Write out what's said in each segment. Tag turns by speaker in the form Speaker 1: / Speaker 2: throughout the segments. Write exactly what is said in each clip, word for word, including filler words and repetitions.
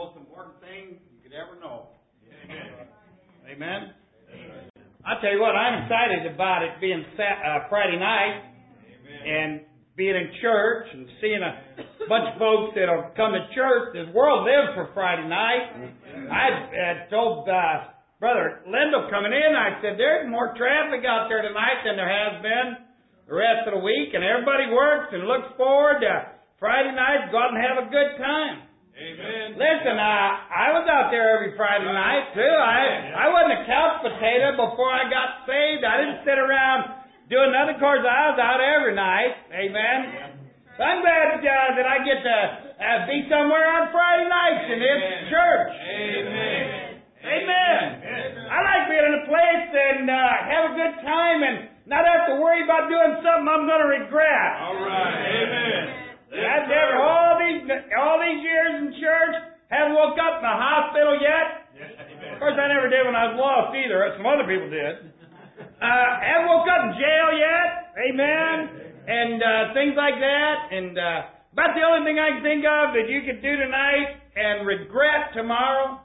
Speaker 1: most important thing you could ever know. Amen. Amen. I'll tell you what, I'm excited about it being sat, uh, Friday night. Amen. And being in church and seeing a bunch of folks that'll come to church. This world lives for Friday night. I uh, told uh, Brother Lindell coming in, I said, there's more traffic out there tonight than there has been the rest of the week, and everybody works and looks forward to Friday night, go out and have a good time.
Speaker 2: Amen.
Speaker 1: Listen, uh, I was out there every Friday night, too. I, I wasn't a couch potato before I got saved. I didn't sit around doing nothing. Of course, I was out every night. Amen. So I'm glad uh, that I get to uh, be somewhere on Friday nights in this church.
Speaker 2: Amen.
Speaker 1: Amen. I like being in a place and uh, have a good time and not have to worry about doing something I'm going to regret.
Speaker 2: All right. Amen.
Speaker 1: I've never, all these all these years in church, haven't woke up in the hospital yet. Of course, I never did when I was lost either. Some other people did. Uh, haven't woke up in jail yet. Amen. And uh, things like that. And uh, about the only thing I can think of that you could do tonight and regret tomorrow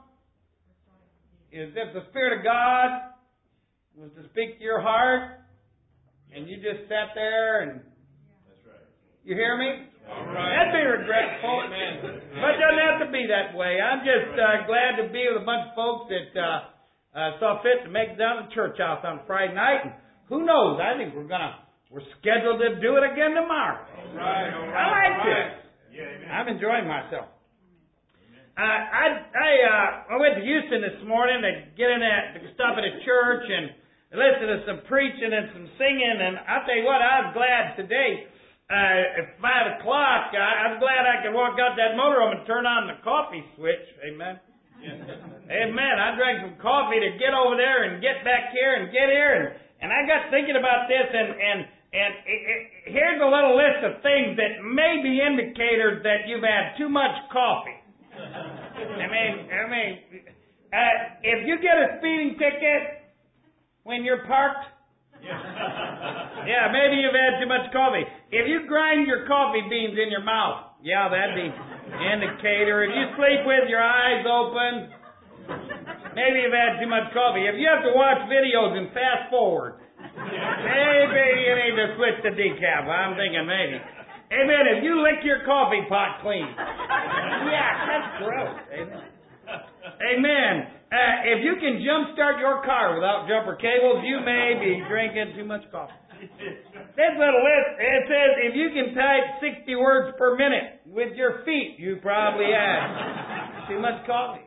Speaker 1: is if the Spirit of God was to speak to your heart and you just sat there and you hear me?
Speaker 2: All right.
Speaker 1: That'd be regretful.
Speaker 2: Amen.
Speaker 1: But it doesn't have to be that way. I'm just uh, glad to be with a bunch of folks that uh, uh, saw fit to make it down to the church house on Friday night. And who knows? I think we're gonna we're scheduled to do it again tomorrow.
Speaker 2: All right. All right.
Speaker 1: I like
Speaker 2: all
Speaker 1: this.
Speaker 2: right. Yeah,
Speaker 1: I'm enjoying myself. Uh, I I uh, I went to Houston this morning to get in at to stop at a church and listen to some preaching and some singing. And I'll tell you what, I was glad today. Uh, at five o'clock, I, I'm glad I could walk out that motorhome and turn on the coffee switch. Amen. Amen. I drank some coffee to get over there and get back here and get here, and, and I got thinking about this, and and and it, it, here's a little list of things that may be indicators that you've had too much coffee. I mean, I mean, uh, if you get a speeding ticket when you're parked. Yeah, maybe you've had too much coffee. If you grind your coffee beans in your mouth, yeah, that'd be an indicator. If you sleep with your eyes open, maybe you've had too much coffee. If you have to watch videos and fast forward, maybe you need to switch to decaf. I'm thinking maybe. Amen. If you lick your coffee pot clean. Yeah, that's gross. Amen. Amen. Uh, if you can jumpstart your car without jumper cables, you may be drinking too much coffee. This little list, it says if you can type sixty words per minute with your feet, you probably had too much coffee.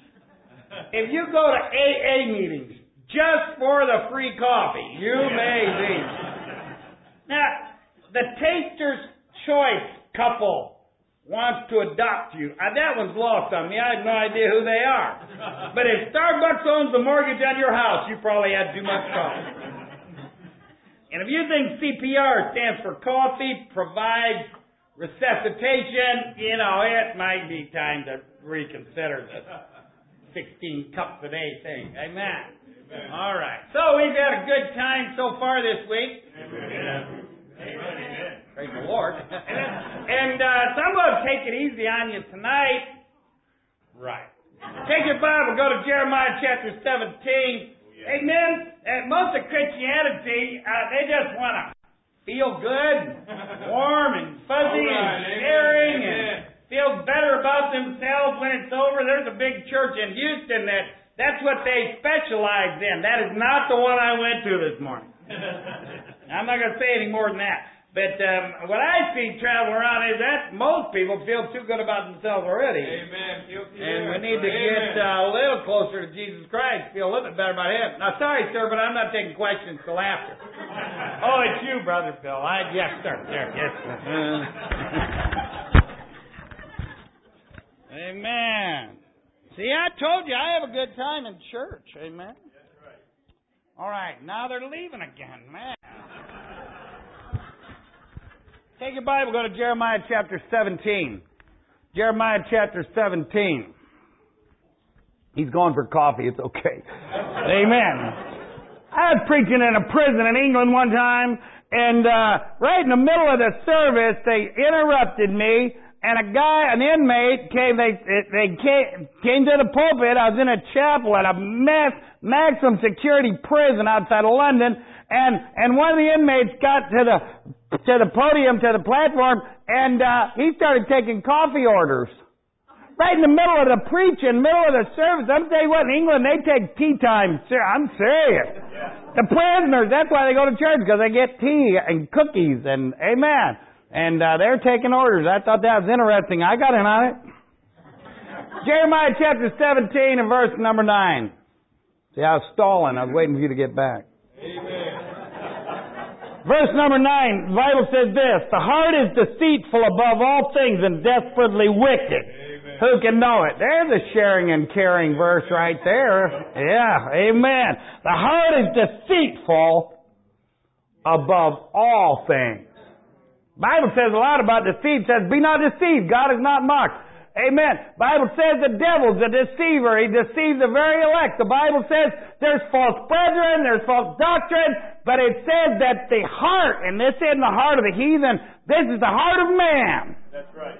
Speaker 1: If you go to A A meetings just for the free coffee, you may be. Now, the Taster's Choice couple wants to adopt you. Uh, that one's lost on me. I have no idea who they are. But if Starbucks owns the mortgage on your house, you probably had too much coffee. And if you think C P R stands for coffee provides resuscitation, you know, it might be time to reconsider the sixteen cups a day thing. Amen. Amen. All right. So we've had a good time so far this week.
Speaker 2: Amen. Amen.
Speaker 1: Praise the Lord. And uh, so I'm going to take it easy on you tonight. Right. Take your Bible, go to Jeremiah chapter seventeen. Oh, yeah. Amen. And most of Christianity, uh, they just want to feel good, warm and fuzzy right. and sharing Amen. and feel better about themselves when it's over. There's a big church in Houston that that's what they specialize in. That is not the one I went to this morning. I'm not going to say any more than that. But um, what I see traveling around is that most people feel too good about themselves already.
Speaker 2: Amen.
Speaker 1: And we need to get uh, a little closer to Jesus Christ, feel a little bit better about Him. Now, sorry, sir, but I'm not taking questions till after. Oh, it's you, Brother Bill. I, yes, sir. There, yes, sir. Amen. See, I told you I have a good time in church. Amen.
Speaker 2: That's right.
Speaker 1: All right, now they're leaving again, man. Take your Bible, go to Jeremiah chapter seventeen. Jeremiah chapter seventeen. He's going for coffee. It's okay. Amen. I was preaching in a prison in England one time, and uh, right in the middle of the service, they interrupted me and a guy, an inmate, came. They they came, came to the pulpit. I was in a chapel at a mass, maximum security prison outside of London, and and one of the inmates got to the to the podium, to the platform, and uh, he started taking coffee orders. Right in the middle of the preaching, middle of the service. I'm telling you what, in England, they take tea time. I'm serious. Yeah. The prisoners, that's why they go to church, because they get tea and cookies and amen. And uh, they're taking orders. I thought that was interesting. I got in on it. Jeremiah chapter seventeen and verse number nine. See, I was stalling. I was waiting for you to get back. Amen. Verse number nine, the Bible says this, the heart is deceitful above all things and desperately wicked. Who can know it? There's a sharing and caring verse right there. Yeah, amen. The heart is deceitful above all things. The Bible says a lot about deceit. It says, be not deceived. God is not mocked. Amen. The Bible says the devil's a deceiver. He deceives the very elect. The Bible says there's false brethren, there's false doctrine, but it says that the heart, and this isn't the heart of the heathen, this is the heart of man. That's right.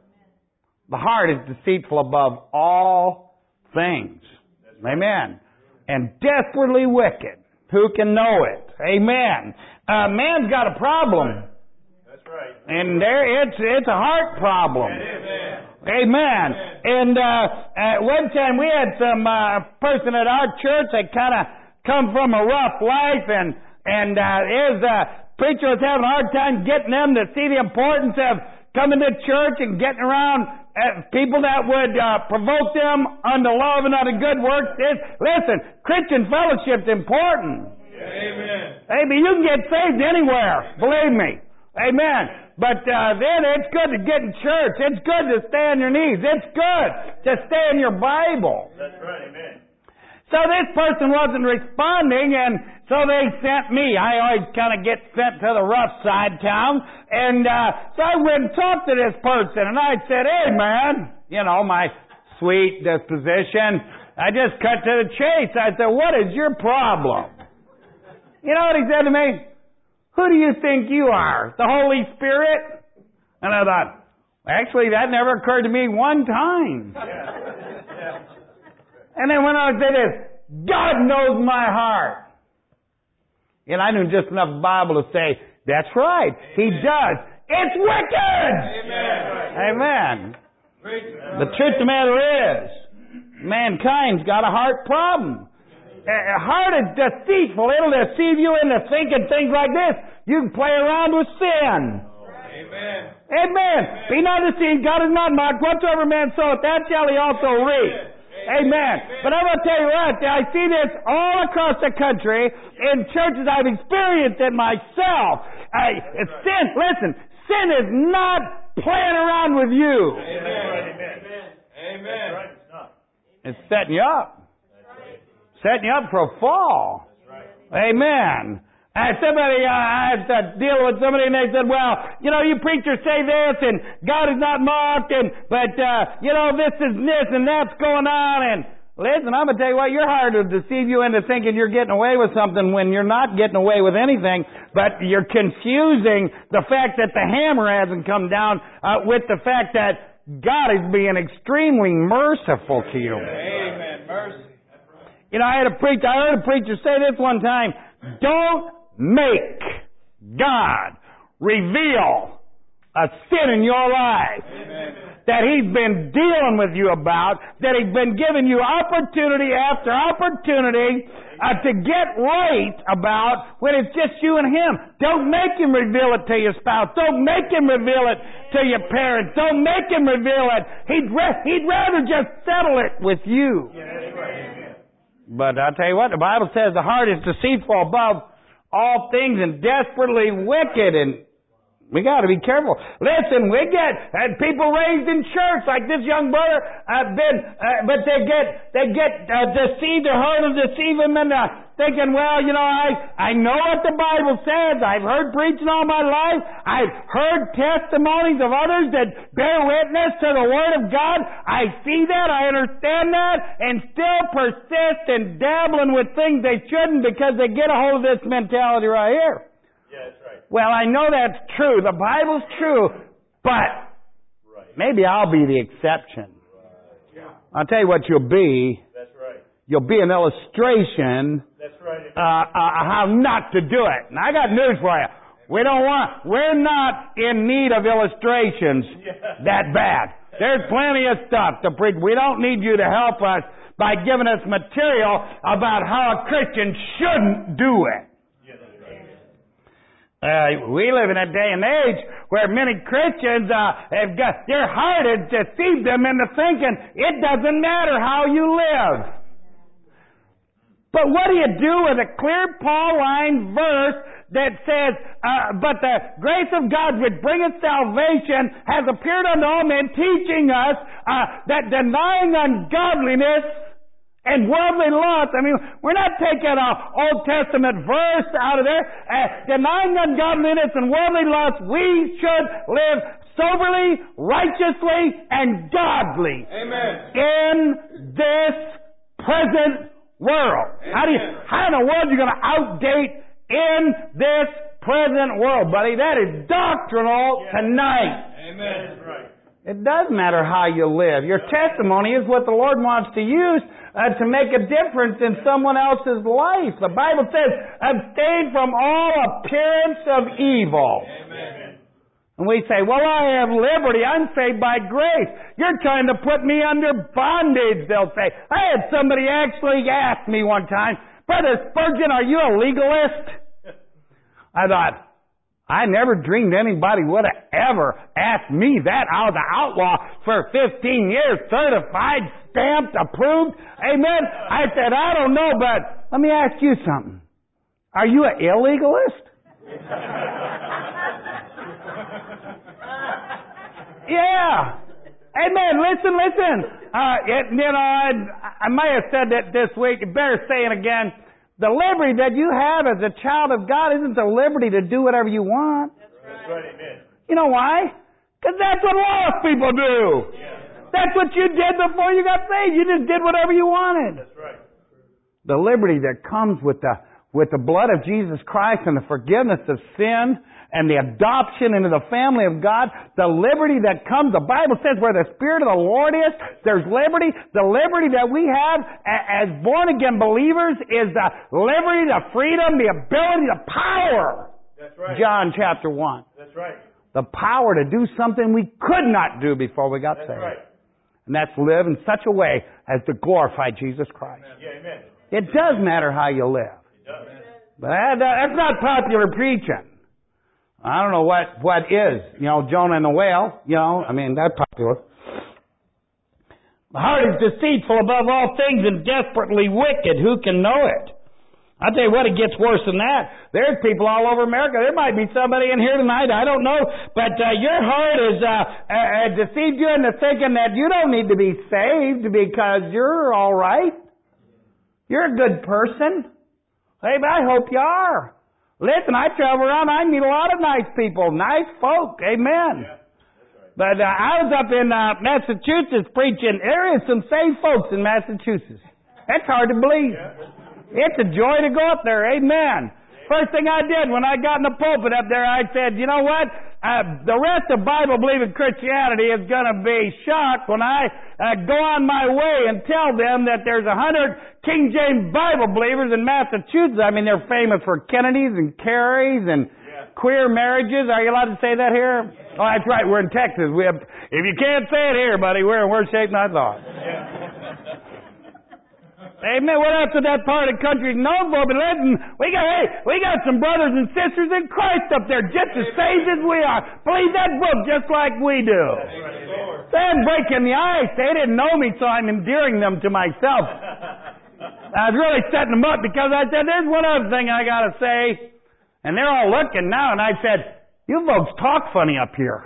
Speaker 1: The heart is deceitful above all things. Amen. And desperately wicked. Who can know it? Amen. Uh, man's got a problem. That's right. And there, it's it's a heart problem. Amen. Amen. And uh, at one time we had some uh, person at our church that kind of come from a rough life, and and uh, his uh, preacher was having a hard time getting them to see the importance of coming to church and getting around Uh, people that would uh, provoke them unto love and unto good works. It's, listen, Christian fellowship's important. Amen. Amen. You can get saved anywhere, believe me. Amen. But uh, then it's good to get in church. It's good to stay on your knees. It's good to stay in your Bible. That's right. Amen. So this person wasn't responding, and so they sent me. I always kind of get sent to the rough side town. And uh, so I went and talked to this person, and I said, hey, man, you know, my sweet disposition. I just cut to the chase. I said, what is your problem? You know what he said to me? Who do you think you are? The Holy Spirit? And I thought, actually, that never occurred to me one time. Yeah. Yeah. And then when I say this, God knows my heart. And I knew just enough Bible to say, that's right. Amen. He does. It's wicked. Amen. Amen. The truth of the matter is, mankind's got a heart problem. A heart is deceitful. It'll deceive you into thinking things like this. You can play around with sin. Amen. Amen. Be not deceived. God is not mocked. Whatsoever man soweth, that shall he also reap. Amen. Amen. But I'm going to tell you what, I see this all across the country in churches. I've experienced it myself. I, it's sin, listen, sin is not playing around with you. Amen. Amen. Amen. It's setting you up. Setting you up for a fall. Amen. And somebody, uh, I had to deal with somebody, and they said, well, you know, you preachers say this, and God is not mocked, and but, uh, you know, this is this, and that's going on, and listen, I'm going to tell you what, you're hard to deceive you into thinking you're getting away with something when you're not getting away with anything, but you're confusing the fact that the hammer hasn't come down uh, with the fact that God is being extremely merciful to you. Amen. Mercy. You know, I had a preacher, I heard a preacher say this one time, don't make God reveal a sin in your life. Amen. That He's been dealing with you about, that He's been giving you opportunity after opportunity uh, to get right about when it's just you and Him. Don't make Him reveal it to your spouse. Don't make Him reveal it to your parents. Don't make Him reveal it. He'd, ra- he'd rather just settle it with you. Yeah, that's right. But I'll tell you what, the Bible says the heart is deceitful above all things and desperately wicked, and we got to be careful. Listen, we get uh, people raised in church like this young brother, uh, been, uh, but they get they get uh, deceived or heard of deceive him into thinking, well, you know, I I know what the Bible says. I've heard preaching all my life. I've heard testimonies of others that bear witness to the Word of God. I see that, I understand that, and still persist in dabbling with things they shouldn't because they get a hold of this mentality right here. Yeah, that's right. Well, I know that's true. The Bible's true, but right.
Speaker 3: maybe I'll be the exception. I'll tell you what you'll be.
Speaker 2: That's right.
Speaker 3: You'll be an illustration
Speaker 2: That's right.
Speaker 3: uh, uh, how not to do it. And I got news for you. We don't want, we're not in need of illustrations that bad. There's plenty of stuff to preach. We don't need you to help us by giving us material about how a Christian shouldn't do it. Uh, we live in a day and age where many Christians uh, have got their heart has deceived them into thinking it doesn't matter how you live. But what do you do with a clear Pauline verse that says, uh, but the grace of God which bringeth salvation has appeared unto all men, teaching us uh, that denying ungodliness and worldly lust, I mean, we're not taking an Old Testament verse out of there. Uh, denying ungodliness and worldly lust, we should live soberly, righteously, and godly.
Speaker 2: Amen.
Speaker 3: In this present world.
Speaker 2: Amen.
Speaker 3: How do you, how in the world are you going to outdate in this present world, buddy? That is doctrinal
Speaker 2: Yeah.
Speaker 3: tonight.
Speaker 2: Amen. That's right.
Speaker 3: It does matter how you live. Your testimony is what the Lord wants to use uh, to make a difference in someone else's life. The Bible says, abstain from all appearance of evil.
Speaker 2: Amen.
Speaker 3: And we say, well, I have liberty. I'm saved by grace. You're trying to put me under bondage, they'll say. I had somebody actually ask me one time, Brother Spurgeon, are you a legalist? I thought, I never dreamed anybody would have ever asked me that. I was an outlaw for fifteen years, certified, stamped, approved. Amen. I said, I don't know, but let me ask you something. Are you an illegalist? Yeah. Amen. Listen, listen. Uh, it, you know, I, I might have said that this week. Better say it again. The liberty that you have as a child of God isn't the liberty to do whatever you want.
Speaker 2: That's right. Amen.
Speaker 3: You know why? Because that's what lost people do.
Speaker 2: Yeah.
Speaker 3: That's what you did before you got saved. You just did whatever you wanted.
Speaker 2: That's right.
Speaker 3: The liberty that comes with the with the blood of Jesus Christ and the forgiveness of sin and the adoption into the family of God, the liberty that comes, the Bible says where the Spirit of the Lord is, there's liberty. The liberty that we have as born-again believers is the liberty, the freedom, the ability, the power.
Speaker 2: That's right.
Speaker 3: John chapter one.
Speaker 2: That's right.
Speaker 3: The power to do something we could not do before we got
Speaker 2: That's
Speaker 3: saved.
Speaker 2: right.
Speaker 3: And that's live in such a way as to glorify Jesus Christ.
Speaker 2: Yeah, amen.
Speaker 3: It does matter how you live.
Speaker 2: It does.
Speaker 3: But that, that's not popular preaching. I don't know what, what is. You know, Jonah and the whale, you know, I mean, that's popular. The heart is deceitful above all things and desperately wicked. Who can know it? I'll tell you what, it gets worse than that. There's people all over America. There might be somebody in here tonight, I don't know. But uh, your heart has uh, uh, deceived you into thinking that you don't need to be saved because you're all right. You're a good person. Hey, I hope you are. Listen, I travel around. I meet a lot of nice people, nice folk. Amen.
Speaker 2: Yeah, that's right.
Speaker 3: But uh, I was up in uh, Massachusetts preaching. There is some saved folks in Massachusetts. That's hard to believe.
Speaker 2: Yeah.
Speaker 3: It's a joy to go up there. Amen. First thing I did when I got in the pulpit up there, I said, you know what? Uh, the rest of Bible-believing Christianity is going to be shocked when I uh, go on my way and tell them that there's a hundred King James Bible believers in Massachusetts. I mean, they're famous for Kennedys and Carries and
Speaker 2: Yeah.
Speaker 3: queer marriages. Are you allowed to say that here? Oh, that's right. We're in Texas. We have, if you can't say it here, buddy, we're in worse shape than I thought. Amen. What else is that part of the country known for? But listen, we got, hey, we got some brothers and sisters in Christ up there just as saved as we are. Believe that book just like we do. They're breaking the ice. They didn't know me, so I'm endearing them to myself. I was really setting them up because I said, there's one other thing I got to say. And they're all looking now, and I said, you folks talk funny up here.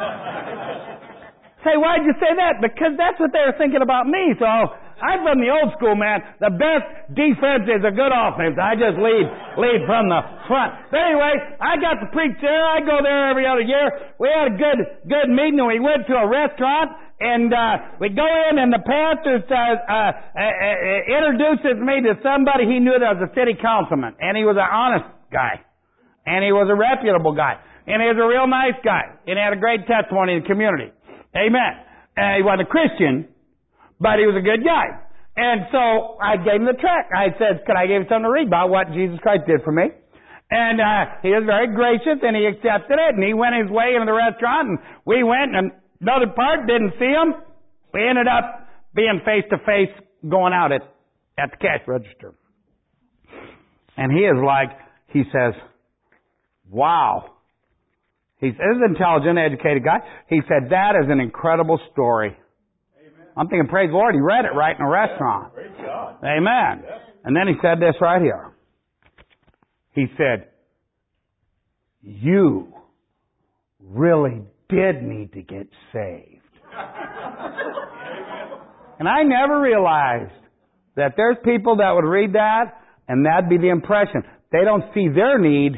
Speaker 3: Say, why'd you say that? Because that's what they were thinking about me. So I'm from the old school, man. The best defense is a good offense. I just lead lead from the front. But anyway, I got to preach there. I go there every other year. We had a good good meeting, and we went to a restaurant, and uh, we go in, and the pastor uh, uh, uh, introduces me to somebody he knew that was a city councilman, and he was an honest guy, and he was a reputable guy, and he was a real nice guy, and he had a great testimony in the community. Amen. And he wasn't a Christian, but he was a good guy. And so I gave him the tract. I said, could I give you something to read about what Jesus Christ did for me? And uh, he was very gracious, and he accepted it, and he went his way into the restaurant, and we went, and another part, didn't see him. We ended up being face-to-face going out at, at the cash register. And he is like, he says, wow. He's an intelligent, educated guy. He said, that is an incredible story. Amen. I'm thinking, praise the Lord, he read it right in a restaurant.
Speaker 2: Praise God.
Speaker 3: Amen.
Speaker 2: Yes.
Speaker 3: And then he said this right here. He said, you really did need to get saved. And I never realized that there's people that would read that and that'd be the impression. They don't see their need.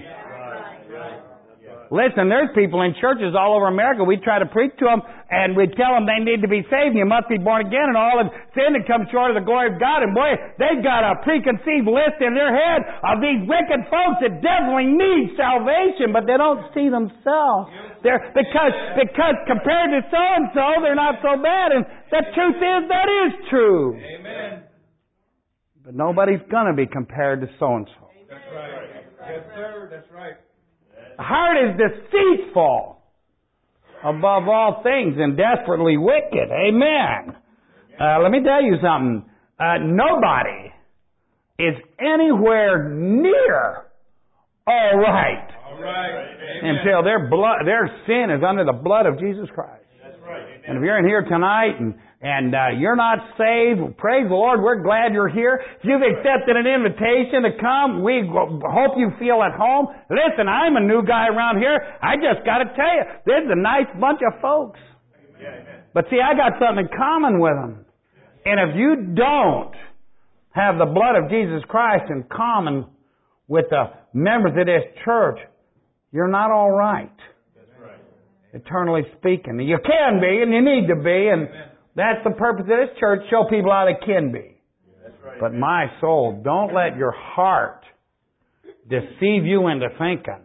Speaker 3: Listen, there's people in churches all over America. We try to preach to them, and we tell them they need to be saved, and you must be born again, and all of sin that comes short of the glory of God. And boy, they've got a preconceived list in their head of these wicked folks that definitely need salvation, but they don't see themselves. They're, because, because compared to so-and-so, they're not so bad. And the truth is, that is true.
Speaker 2: Amen.
Speaker 3: But nobody's going to be compared to so-and-so.
Speaker 2: That's right. Yes, sir. That's right.
Speaker 3: The heart is deceitful above all things and desperately wicked. Amen. Uh, let me tell you something. Uh, nobody is anywhere near all right,
Speaker 2: all right.
Speaker 3: until their blood, their sin is under the blood of Jesus Christ.
Speaker 2: That's right. Amen.
Speaker 3: And if you're in here tonight and and uh, you're not saved, praise the Lord, we're glad you're here. If you've accepted an invitation to come, we hope you feel at home. Listen, I'm a new guy around here. I just got to tell you, this is a nice bunch of folks.
Speaker 2: Amen.
Speaker 3: But see, I got something in common with them. And if you don't have the blood of Jesus Christ in common with the members of this church, you're not all right.
Speaker 2: That's right.
Speaker 3: Eternally speaking. You can be, and you need to be, and that's the purpose of this church, show people how they can be.
Speaker 2: That's right.
Speaker 3: But my soul, don't let your heart deceive you into thinking.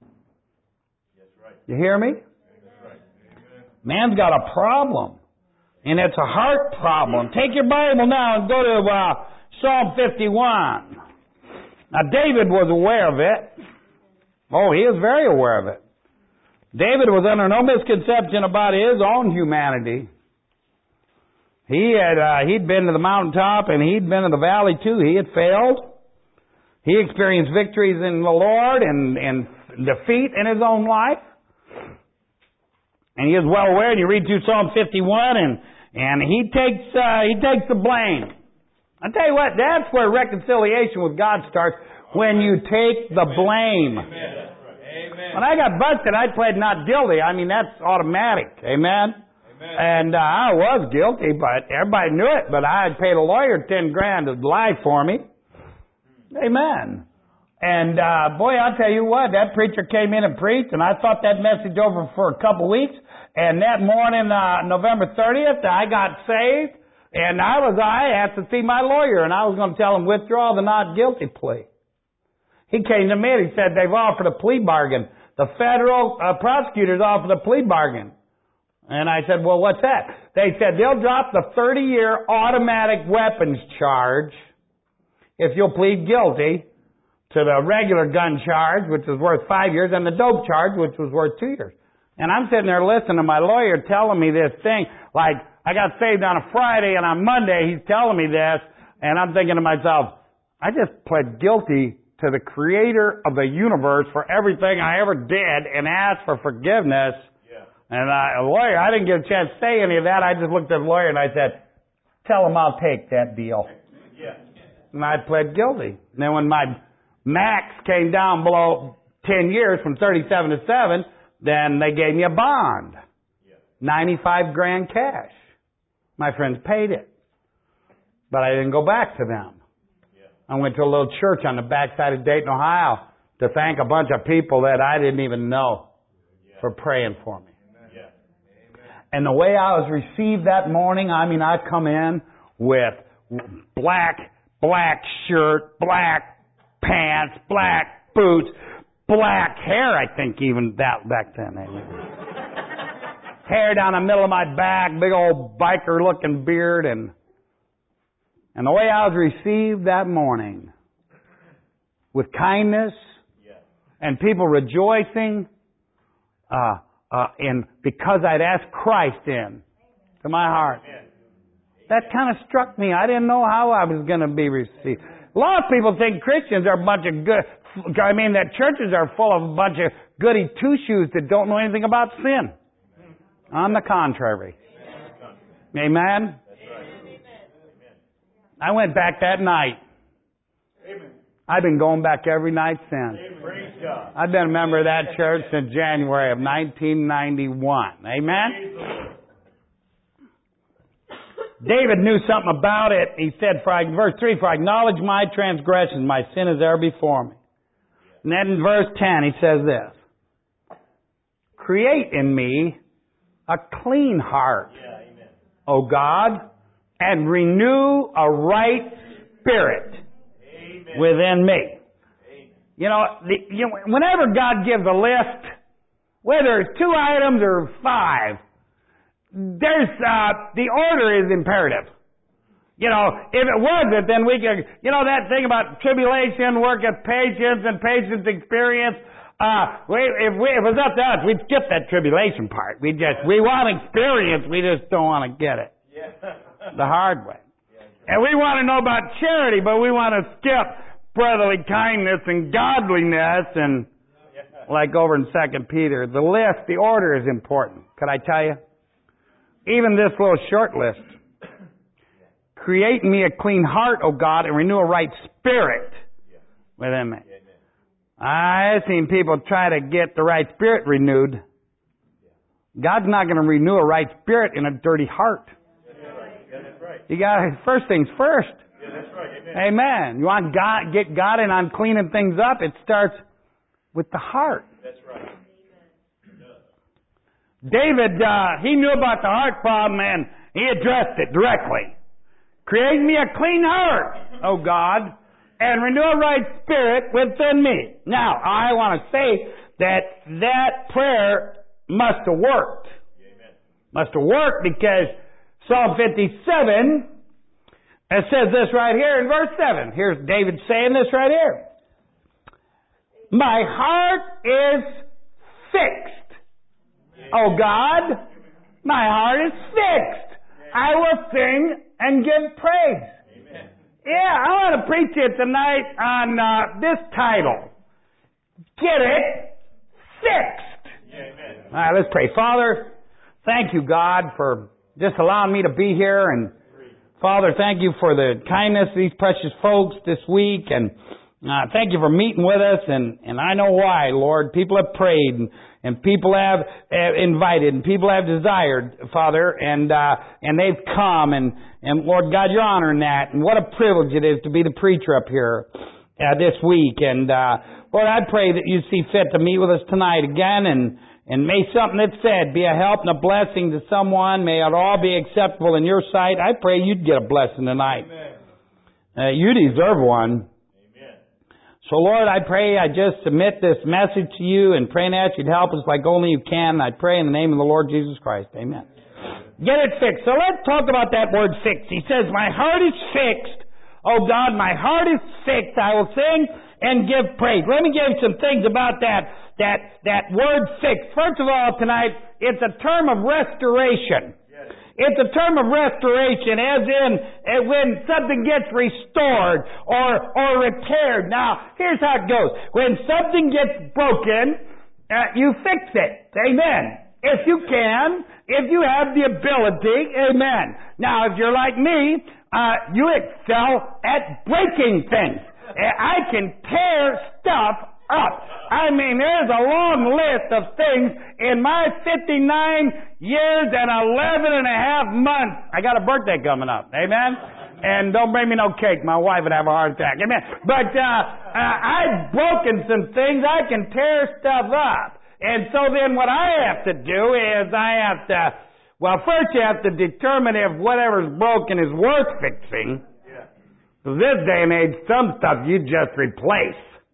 Speaker 2: That's right.
Speaker 3: You hear me?
Speaker 2: That's right.
Speaker 3: Man's got a problem. And it's a heart problem. Take your Bible now and go to uh, Psalm fifty-one. Now, David was aware of it. Oh, he was very aware of it. David was under no misconception about his own humanity. He had, uh, he'd been to the mountaintop and he'd been to the valley too. He had failed. He experienced victories in the Lord and, and defeat in his own life. And he is well aware, and you read through Psalm fifty-one, and, and he takes, uh, he takes the blame. I tell you what, that's where reconciliation with God starts, when you take the blame.
Speaker 2: Amen. Amen.
Speaker 3: When I got busted, I pled not guilty. I mean, that's automatic. Amen? And uh, I was guilty, but everybody knew it. But I had paid a lawyer ten grand to lie for me. Amen. And uh, boy, I'll tell you what, that preacher came in and preached, and I thought that message over for a couple weeks. And that morning, uh, November thirtieth, I got saved, and I was I asked to see my lawyer, and I was going to tell him withdraw the not guilty plea. He came to me and he said they've offered a plea bargain. The federal uh, prosecutors offered a plea bargain. And I said, well, what's that? They said they'll drop the thirty-year automatic weapons charge if you'll plead guilty to the regular gun charge, which was worth five years, and the dope charge, which was worth two years. And I'm sitting there listening to my lawyer telling me this thing, like I got saved on a Friday, and on Monday he's telling me this, and I'm thinking to myself, I just pled guilty to the creator of the universe for everything I ever did and asked for forgiveness. And I, a lawyer, I didn't get a chance to say any of that. I just looked at the lawyer and I said, tell him I'll take that deal.
Speaker 2: Yeah.
Speaker 3: And I pled guilty. And then when my max came down below ten years from thirty-seven to seven, then they gave me a bond.
Speaker 2: Yeah.
Speaker 3: ninety-five grand cash. My friends paid it. But I didn't go back to them.
Speaker 2: Yeah.
Speaker 3: I went to a little church on the backside of Dayton, Ohio to thank a bunch of people that I didn't even know
Speaker 2: Yeah.
Speaker 3: for praying for me.
Speaker 2: Yeah.
Speaker 3: And the way I was received that morning, I mean, I'd come in with black, black shirt, black pants, black boots, black hair, I think even that back then. hair down the middle of my back, big old biker-looking beard, and and the way I was received that morning, with kindness, and people rejoicing, uh, uh, in because I'd asked Christ in to my heart. That kind of struck me. I didn't know how I was going to be received. A lot of people think Christians are a bunch of good, I mean that churches are full of a bunch of goody two-shoes that don't know anything about sin. On the contrary. Amen? I went back that night. I've been going back every night since. I've been a member of that church since January of nineteen ninety-one. Amen? David knew something about it. He said, for I, verse three, for I acknowledge my transgressions, my sin is ever before me. And then in verse ten, he says this, create in me a clean heart, O God, and renew a right spirit within me. You know, the, you know, whenever God gives a list, whether it's two items or five, there's, uh, the order is imperative. You know, if it wasn't, then we could, you know that thing about tribulation, work of patience, and patience experience, uh, we, if we, if it was up to us, we'd skip that tribulation part. We just, we want experience, we just don't want to get it. The hard way. And we want to know about charity, but we want to skip brotherly kindness and godliness and, like over in Second Peter, the list, the order is important. Could I tell you? Even this little short list. Create in me a clean heart, O God, and renew a right spirit within me. I've seen people try to get the right spirit renewed. God's not going to renew a right spirit in a dirty heart. You got to, first things first. Amen. You want God, get God in on cleaning things up, it starts with the heart. That's right. David, uh, he knew about the heart problem and he addressed it directly. Create me a clean heart, O God, and renew a right spirit within me. Now, I want to say that that prayer must have worked. Amen. Must have worked because Psalm fifty-seven, it says this right here in verse seven. Here's David saying this right here. My heart is fixed. Oh God, my heart is fixed. I will sing and give praise. Amen. Yeah, I want to preach it tonight on uh, this title. Get it fixed. Amen. All right, let's pray. Father, thank you, God, for just allowing me to be here. And Father, thank you for the kindness of these precious folks this week. And uh, thank you for meeting with us. And, and I know why, Lord. People have prayed and, and people have uh, invited and people have desired, Father. And uh, and they've come. And, and Lord God, you're honoring that. And what a privilege it is to be the preacher up here uh, this week. And uh, Lord, I pray that you see fit to meet with us tonight again. And And may something that's said be a help and a blessing to someone. May it all be acceptable in your sight. I pray you'd get a blessing tonight. Uh, you deserve one. Amen. So, Lord, I pray I just submit this message to you and pray and ask you'd help us like only you can. I pray in the name of the Lord Jesus Christ. Amen. Get it fixed. So let's talk about that word fixed. He says, my heart is fixed. Oh, God, my heart is fixed. I will sing and give praise. Let me give you some things about that. That, that word fixed. First of all, tonight, it's a term of restoration. Yes. It's a term of restoration, as in uh, when something gets restored or, or repaired. Now, here's how it goes. When something gets broken, uh, you fix it. Amen. If you can, if you have the ability, amen. Now, if you're like me, uh, you excel at breaking things. I can tear stuff up. I mean, there's a long list of things in my fifty-nine years and eleven and a half months. I got a birthday coming up. Amen? And don't bring me no cake. My wife would have a heart attack. Amen? But uh, uh, I've broken some things. I can tear stuff up. And so then what I have to do is I have to, well, first you have to determine if whatever's broken is worth fixing. Yeah. So this day and age, some stuff you just replace.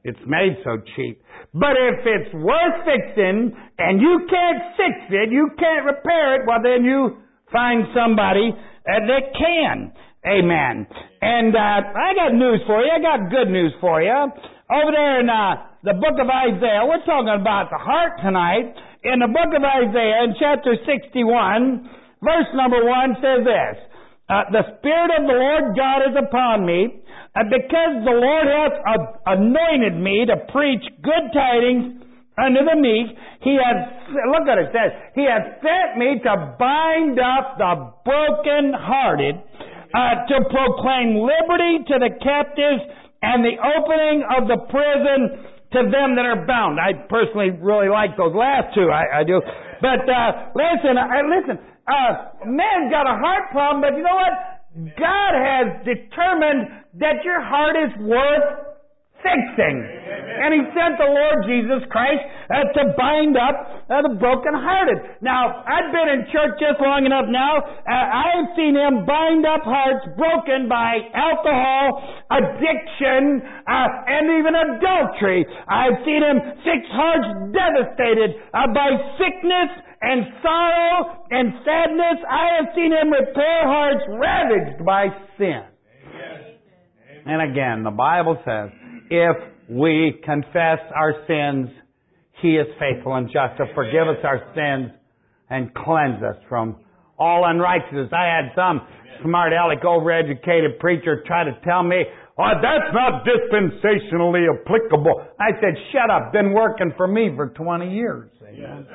Speaker 3: It's made so cheap. But if it's worth fixing and you can't fix it, you can't repair it, well then you find somebody uh, that can. Amen. And uh, I got news for you. I got good news for you. Over there in uh, the book of Isaiah, we're talking about the heart tonight. In the book of Isaiah, in chapter sixty-one, verse number one says this, uh, the Spirit of the Lord God is upon me, uh, because the Lord hath uh, anointed me to preach good tidings unto the meek. He has, look what it says, He has sent me to bind up the brokenhearted, uh, to proclaim liberty to the captives, and the opening of the prison to them that are bound. I personally really like those last two. I, I do. But uh, listen, uh, listen. Uh, man's got a heart problem, but you know what? God has determined that your heart is worth fixing. And He sent the Lord Jesus Christ uh, to bind up uh, the brokenhearted. Now, I've been in church just long enough now. Uh, I've seen Him bind up hearts broken by alcohol, addiction, uh, and even adultery. I've seen Him fix hearts devastated uh, by sickness and sorrow and sadness. I have seen Him repair hearts ravaged by sin. Amen. And again, the Bible says, if we confess our sins, He is faithful and just to forgive us our sins and cleanse us from all unrighteousness. I had some smart aleck overeducated preacher try to tell me, oh, that's not dispensationally applicable. I said, shut up. Been working for me for twenty years. Amen.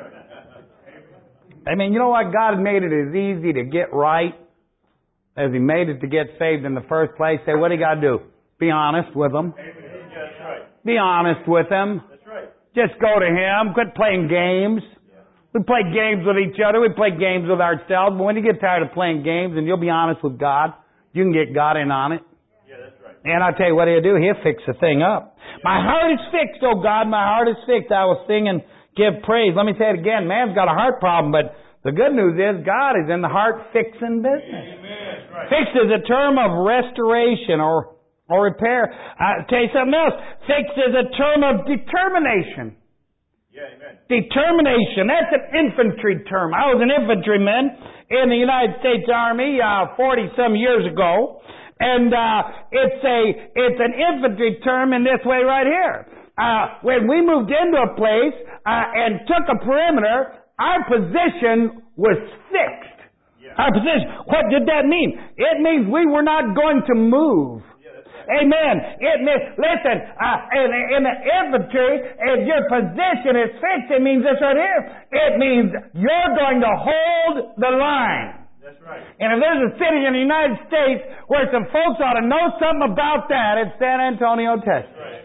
Speaker 3: I mean, you know what? God made it as easy to get right as He made it to get saved in the first place. Say, what do you got to do? Be honest with Him. Be honest with Him.
Speaker 2: That's right.
Speaker 3: Just go to Him. Quit playing games. Yeah. We play games with each other. We play games with ourselves. But when you get tired of playing games and you'll be honest with God, you can get God in on it.
Speaker 2: Yeah, that's right.
Speaker 3: And I'll tell you what He'll do. He'll fix the thing up. Yeah. My heart is fixed, oh God. My heart is fixed. I will sing and give praise. Let me say it again. Man's got a heart problem, but the good news is God is in the heart-fixing business.
Speaker 2: Amen. Right.
Speaker 3: Fixed is a term of restoration or Or repair. I'll tell you something else. Fixed is a term of determination.
Speaker 2: Yeah, amen.
Speaker 3: Determination. That's an infantry term. I was an infantryman in the United States Army uh, forty some years ago. And uh, it's a it's an infantry term in this way right here. Uh, when we moved into a place uh, and took a perimeter, our position was fixed. Yeah. Our position. What did that mean? It means we were not going to move. Amen. It means, listen, uh, in, in the infantry, if your position is fixed, it means this right here. It means you're going to hold the line.
Speaker 2: That's right.
Speaker 3: And if there's a city in the United States where some folks ought to know something about that, it's San Antonio, Texas.
Speaker 2: Right.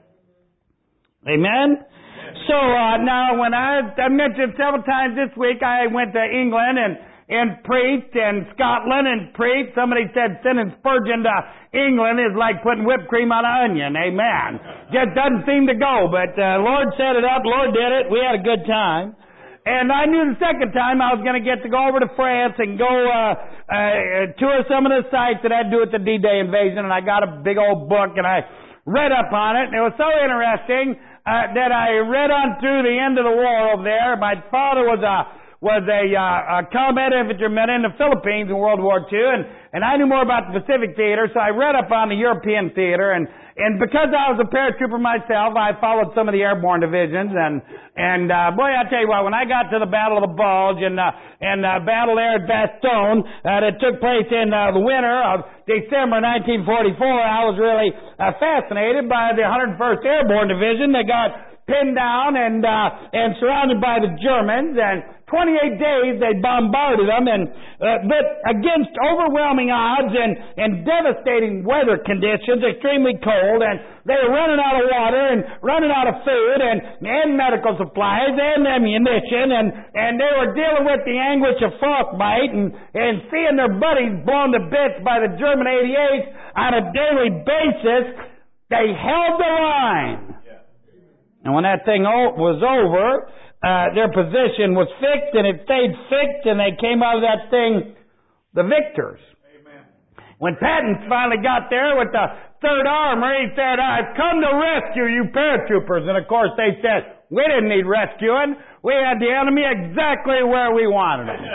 Speaker 3: Amen. Amen? So uh, now, when I, I mentioned several times this week, I went to England and and preached, and Scotland and preached. Somebody said sending Spurgeon to England is like putting whipped cream on an onion. Amen. Just doesn't seem to go, but uh, Lord set it up. Lord did it. We had a good time. And I knew the second time I was going to get to go over to France and go uh, uh, tour some of the sites that had to do with the D-Day invasion, and I got a big old book, and I read up on it, and it was so interesting uh, that I read on through the end of the war over there. My father was a was a, uh, a combat infantryman in the Philippines in World War Two, and, and I knew more about the Pacific Theater, so I read up on the European theater, and, and because I was a paratrooper myself, I followed some of the airborne divisions, and, and uh, boy, I tell you what, when I got to the Battle of the Bulge, and, uh, and uh, battle there at Bastogne, uh, that took place in uh, the winter of December nineteen forty-four, I was really uh, fascinated by the one hundred first Airborne Division. They got pinned down and uh, and surrounded by the Germans, and twenty-eight days they bombarded them, and uh, but against overwhelming odds and, and devastating weather conditions, extremely cold, and they were running out of water and running out of food and, and medical supplies and ammunition, and, and they were dealing with the anguish of frostbite and, and seeing their buddies blown to bits by the German eighty-eights on a daily basis. They held the line. And when that thing was over, uh, their position was fixed, and it stayed fixed, and they came out of that thing the victors. Amen. When Patton finally got there with the Third Armor, he said, I've come to rescue you paratroopers. And of course they said, we didn't need rescuing. We had the enemy exactly where we wanted them.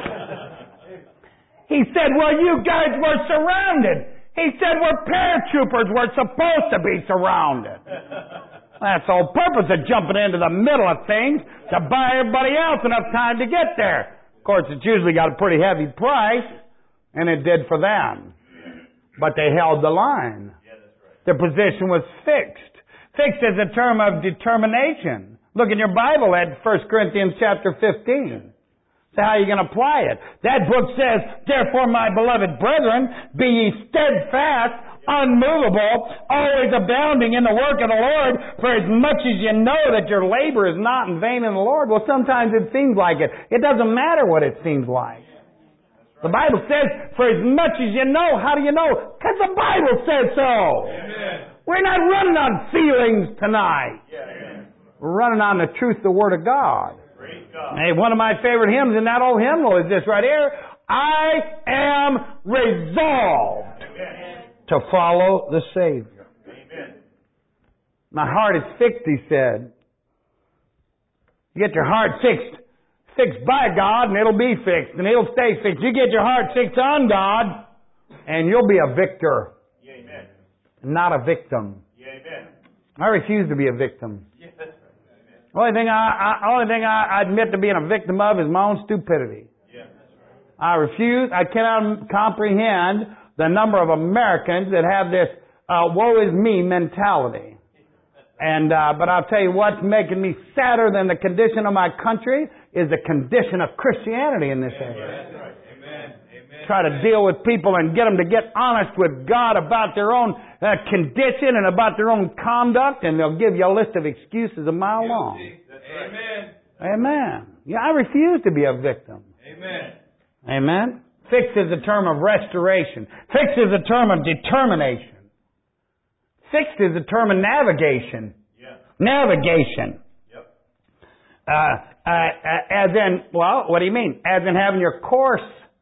Speaker 3: He said, well, you guys were surrounded. He said, we're paratroopers. We're supposed to be surrounded. That's the whole purpose of jumping into the middle of things, to buy everybody else enough time to get there. Of course, it's usually got a pretty heavy price, and it did for them. But they held the line. Their position was fixed. Fixed is a term of determination. Look in your Bible at First Corinthians chapter fifteen. So how are you going to apply it? That book says, therefore, my beloved brethren, be ye steadfast, unmovable, always abounding in the work of the Lord, for as much as you know that your labor is not in vain in the Lord. Well, sometimes it seems like it. It doesn't matter what it seems like. The Bible says, for as much as you know. How do you know? Because the Bible says so. Amen. We're not running on feelings tonight. Yeah, we're running on the truth, the Word of God. God. Hey, one of my favorite hymns in that old hymnal is this right here. I am resolved Amen. To follow the Savior. Amen. My heart is fixed, he said. You get your heart fixed. Fixed by God and it'll be fixed and it'll stay fixed. You get your heart fixed on God and you'll be a victor. Amen. Not a victim. Amen. I refuse to be a victim. Yes. The only thing I, I only thing I, I admit to being a victim of is my own stupidity. Yeah, that's right. I refuse. I cannot comprehend the number of Americans that have this uh, "woe is me" mentality. And uh, but I'll tell you what's making me sadder than the condition of my country is the condition of Christianity in this age. That's right. Amen. Amen. Try to deal with people and get them to get honest with God about their own uh, condition and about their own conduct, and they'll give you a list of excuses a mile long. Amen. Amen. Yeah, I refuse to be a victim. Amen. Amen. Fixed is a term of restoration. Fixed is a term of determination. Fixed is a term of navigation. Yeah. Navigation. Yep. Uh, uh, as in, well, what do you mean? As in having your course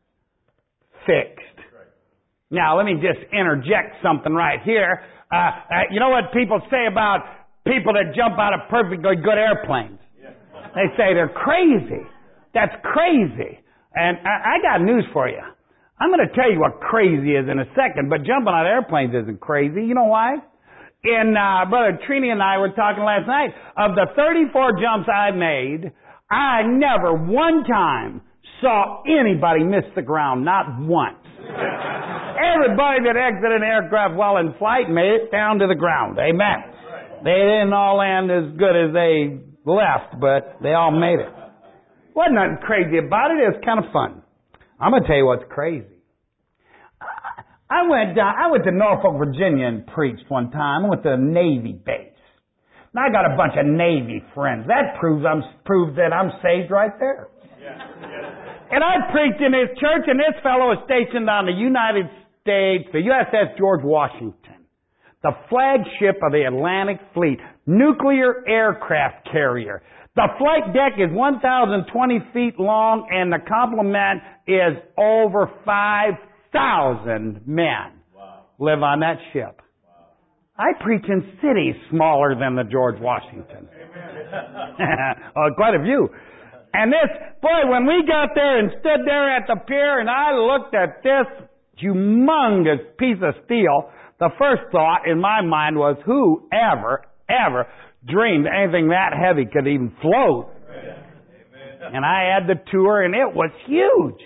Speaker 3: fixed. Right. Now, let me just interject something right here. Uh, uh, you know what people say about people that jump out of perfectly good airplanes? Yeah. They say they're crazy. That's crazy. And I, I got news for you. I'm going to tell you what crazy is in a second, but jumping out of airplanes isn't crazy. You know why? In, uh, Brother Trini and I were talking last night. Of the thirty-four jumps I made, I never one time saw anybody miss the ground. Not once. Everybody that exited an aircraft while in flight made it down to the ground. Amen. They didn't all land as good as they left, but they all made it. Wasn't nothing crazy about it. It was kind of fun. I'm going to tell you what's crazy. I went down, I went to Norfolk, Virginia and preached one time. I went to a Navy base. Now I got a bunch of Navy friends. That proves I'm, proves that I'm saved right there. Yeah, yeah. And I preached in his church, and this fellow was stationed on the United States, the U S S George Washington, the flagship of the Atlantic Fleet, nuclear aircraft carrier. The flight deck is one thousand twenty feet long, and the complement is over five thousand men wow. live on that ship. Wow. I preach in cities smaller than the George Washington. Oh, quite a few. And this, boy, when we got there and stood there at the pier and I looked at this humongous piece of steel, the first thought in my mind was, who ever, ever dreamed anything that heavy could even float? Amen. And I had the tour and it was huge.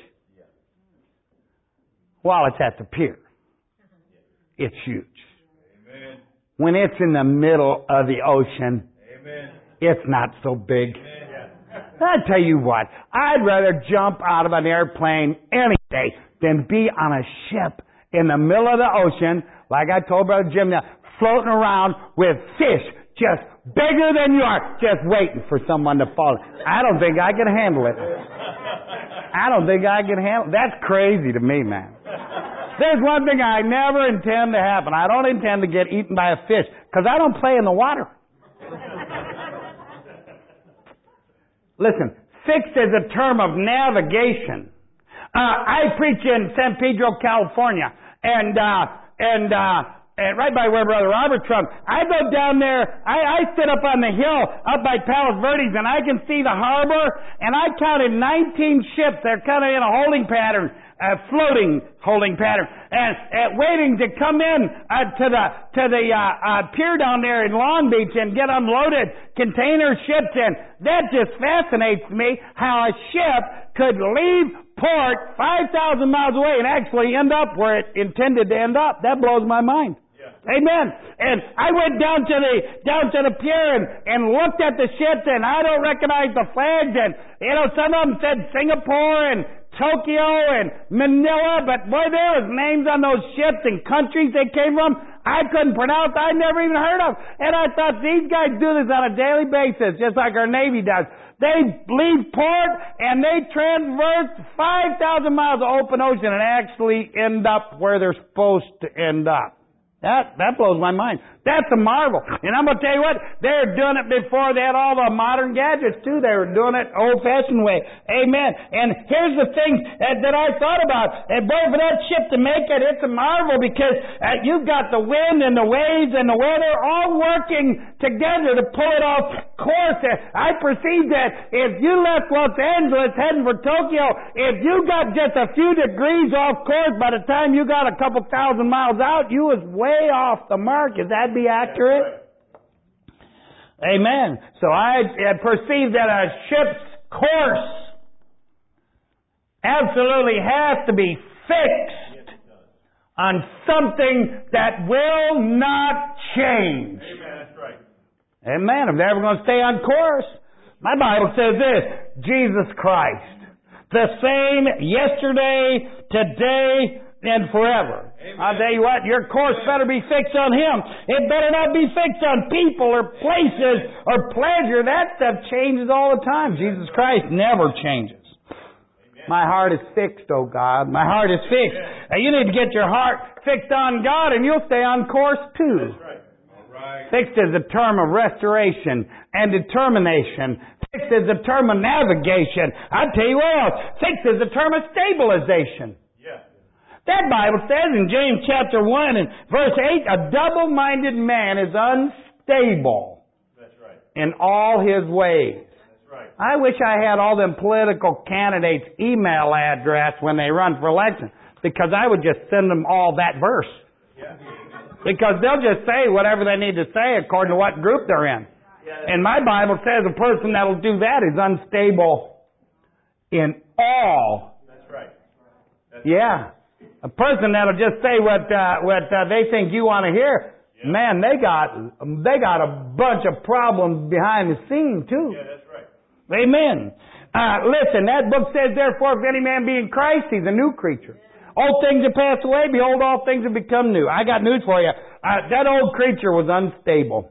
Speaker 3: While it's at the pier, it's huge. Amen. When it's in the middle of the ocean, Amen. It's not so big. Amen. I tell you what, I'd rather jump out of an airplane any day than be on a ship in the middle of the ocean, like I told Brother Jim, now, floating around with fish just bigger than you are, just waiting for someone to fall. I don't think I can handle it. I don't think I can handle it. That's crazy to me, man. There's one thing I never intend to happen. I don't intend to get eaten by a fish because I don't play in the water. Listen, fixed is a term of navigation. Uh, I preach in San Pedro, California, and uh, and uh, and right by where Brother Robert's from. I go down there, I, I sit up on the hill up by Palos Verdes, and I can see the harbor, and I counted nineteen ships. They're kind of in a holding pattern, a floating holding pattern, and, and waiting to come in uh, to the to the uh, uh, pier down there in Long Beach and get unloaded container ships in. That just fascinates me, how a ship could leave port five thousand miles away and actually end up where it intended to end up. That blows my mind. Yeah. Amen. And I went down to the down to the pier and, and looked at the ships, and I don't recognize the flags, and you know, some of them said Singapore and Tokyo and Manila, but boy, there was names on those ships and countries they came from I couldn't pronounce, I'd never even heard of. And I thought, these guys do this on a daily basis, just like our Navy does. They leave port and they traverse five thousand miles of open ocean and actually end up where they're supposed to end up. That, that blows my mind. That's a marvel. And I'm going to tell you what, they were doing it before they had all the modern gadgets too. They were doing it old-fashioned way. Amen. And here's the thing that, that I thought about. And boy, for that ship to make it, it's a marvel, because uh, you've got the wind and the waves and the weather all working together to pull it off course. I perceived that if you left Los Angeles heading for Tokyo, if you got just a few degrees off course, by the time you got a couple thousand miles out, you was way off the mark. Is that be accurate? Amen. So I perceive that a ship's course absolutely has to be fixed on something that will not change.
Speaker 2: Amen. That's right.
Speaker 3: Amen. If they're ever going to stay on course, my Bible says this: Jesus Christ, the same yesterday, today, and forever. Amen. I'll tell you what, your course better be fixed on Him. It better not be fixed on people or places or pleasure. That stuff changes all the time. Jesus Christ never changes. Amen. My heart is fixed, oh God. My heart is fixed. Now, you need to get your heart fixed on God and you'll stay on course too. That's right. All right. Fixed is a term of restoration and determination. Fixed is a term of navigation. I'll tell you what else. Fixed is a term of stabilization. That Bible says in James chapter one and verse eight, a double-minded man is unstable. That's right. In all his ways. That's right. I wish I had all them political candidates' email address when they run for election, because I would just send them all that verse. Yeah. Because they'll just say whatever they need to say according to what group they're in. Yeah, and my Bible says a person that'll do that is unstable in all. That's right. That's yeah. Right. A person that'll just say what uh, what uh, they think you want to hear, yeah. Man, they got they got a bunch of problems behind the scenes too.
Speaker 2: Yeah, that's right.
Speaker 3: Amen. Uh, listen, that book says, therefore, if any man be in Christ, he's a new creature. Old things have passed away; behold, all things have become new. I got news for you. Uh, that old creature was unstable.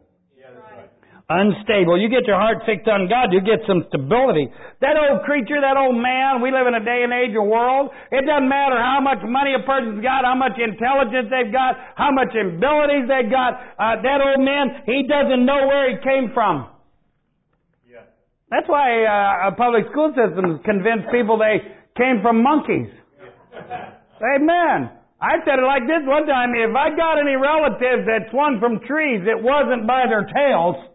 Speaker 3: Unstable. You get your heart fixed on God, you get some stability. That old creature, that old man, we live in a day and age of world. It doesn't matter how much money a person's got, how much intelligence they've got, how much abilities they've got. Uh, that old man, he doesn't know where he came from. Yeah. That's why uh, a public school system convinced people they came from monkeys. Amen. I said it like this one time: if I got any relatives that swung from trees, it wasn't by their tails.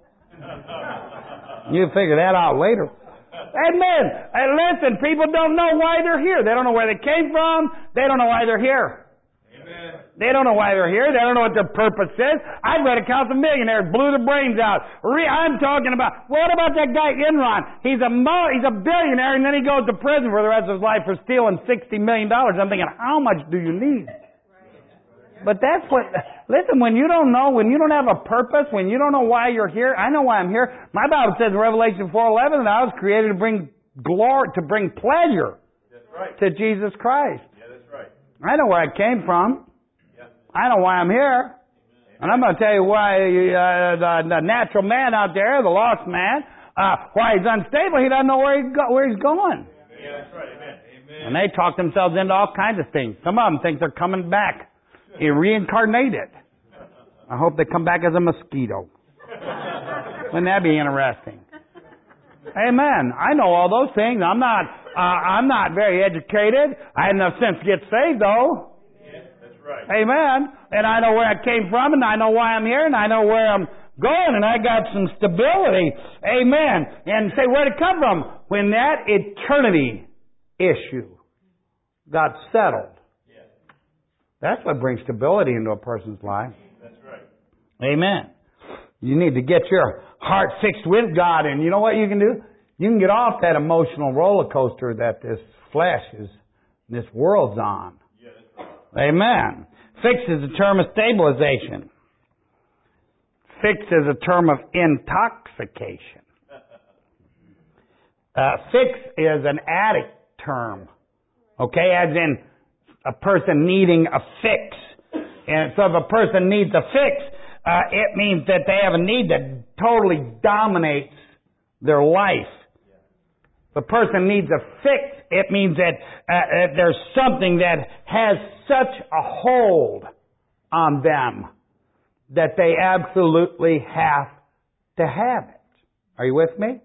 Speaker 3: You figure that out later. Amen. And listen, people don't know why they're here. They don't know where they came from. They don't know why they're here. Amen. They don't know why they're here. They don't know what their purpose is. I've read accounts of millionaires blew their brains out. I'm talking about, what about that guy Enron? He's a mo- he's a billionaire, and then he goes to prison for the rest of his life for stealing sixty million dollars. I'm thinking, how much do you need? But that's what, listen, when you don't know, when you don't have a purpose, when you don't know why you're here, I know why I'm here. My Bible says in Revelation four eleven that I was created to bring glory, to bring pleasure that's right. to Jesus Christ.
Speaker 2: Yeah, that's right.
Speaker 3: I know where I came from. Yeah. I know why I'm here. Amen. And I'm going to tell you why uh, the, the natural man out there, the lost man, uh, why he's unstable. He doesn't know where, he go, where he's going.
Speaker 2: Yeah, that's right. Amen. Amen.
Speaker 3: And they talk themselves into all kinds of things. Some of them think they're coming back. He reincarnated. I hope they come back as a mosquito. Wouldn't that be interesting? Amen. I know all those things. I'm not. Uh, I'm not very educated. I had enough sense to get saved, though.
Speaker 2: Yes, that's right.
Speaker 3: Amen. And I know where I came from, and I know why I'm here, and I know where I'm going, and I got some stability. Amen. And say, where'd it come from? When that eternity issue got settled.
Speaker 2: Yeah.
Speaker 3: That's what brings stability into a person's life.
Speaker 2: That's right.
Speaker 3: Amen. You need to get your heart fixed with God, and you know what you can do? You can get off that emotional roller coaster that this flesh is, this world's on.
Speaker 2: Yeah, that's right.
Speaker 3: Amen. Fix is a term of stabilization. Fix is a term of intoxication. Uh, fix is an addict term. Okay, as in a person needing a fix. And so if a person needs a fix, uh, it means that they have a need that totally dominates their life. If a person needs a fix, it means that uh, uh, there's something that has such a hold on them that they absolutely have to have it. Are you with me?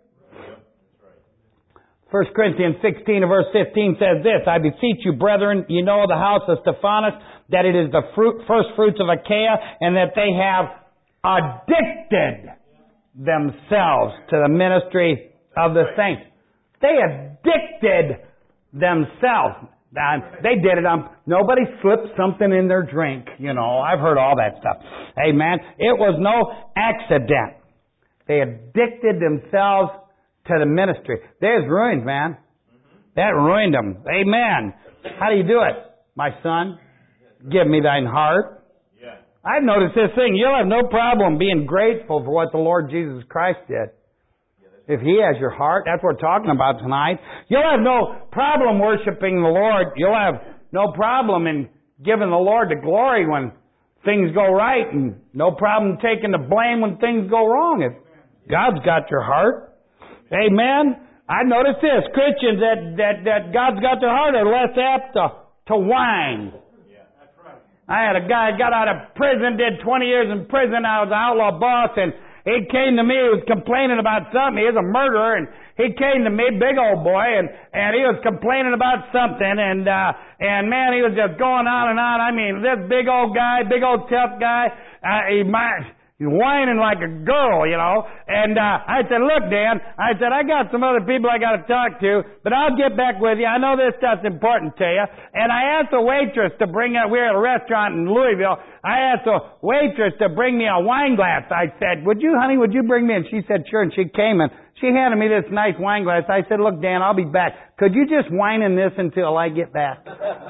Speaker 3: First Corinthians sixteen and verse fifteen says this, I beseech you, brethren, you know the house of Stephanas, that it is the fruit, first fruits of Achaia, and that they have addicted themselves to the ministry of the saints. They addicted themselves. They did it on, nobody slipped something in their drink, you know. I've heard all that stuff. Amen. It was no accident. They addicted themselves to the ministry. They was ruined, man. That ruined them. Amen. How do you do it? My son, give me thine heart.
Speaker 2: Yeah.
Speaker 3: I've noticed this thing. You'll have no problem being grateful for what the Lord Jesus Christ did. If He has your heart, that's what we're talking about tonight. You'll have no problem worshiping the Lord. You'll have no problem in giving the Lord the glory when things go right, and no problem taking the blame when things go wrong. If God's got your heart. Amen. I noticed this. Christians that, that, that God's got their heart are less apt to, to whine.
Speaker 2: Yeah, that's right.
Speaker 3: I had a guy got out of prison, did twenty years in prison. I was an outlaw boss, and he came to me, he was complaining about something. He was a murderer, and he came to me, big old boy, and, and he was complaining about something, and, uh, and man, he was just going on and on. I mean, this big old guy, big old tough guy, uh, he might, he's whining like a girl, you know. And uh, I said, look, Dan, I said, I got some other people I got to talk to, but I'll get back with you. I know this stuff's important to you. And I asked the waitress to bring up, we were at a restaurant in Louisville. I asked the waitress to bring me a wine glass. I said, would you, honey, would you bring me? And she said, sure. And she came and she handed me this nice wine glass. I said, look, Dan, I'll be back. Could you just wine in this until I get back?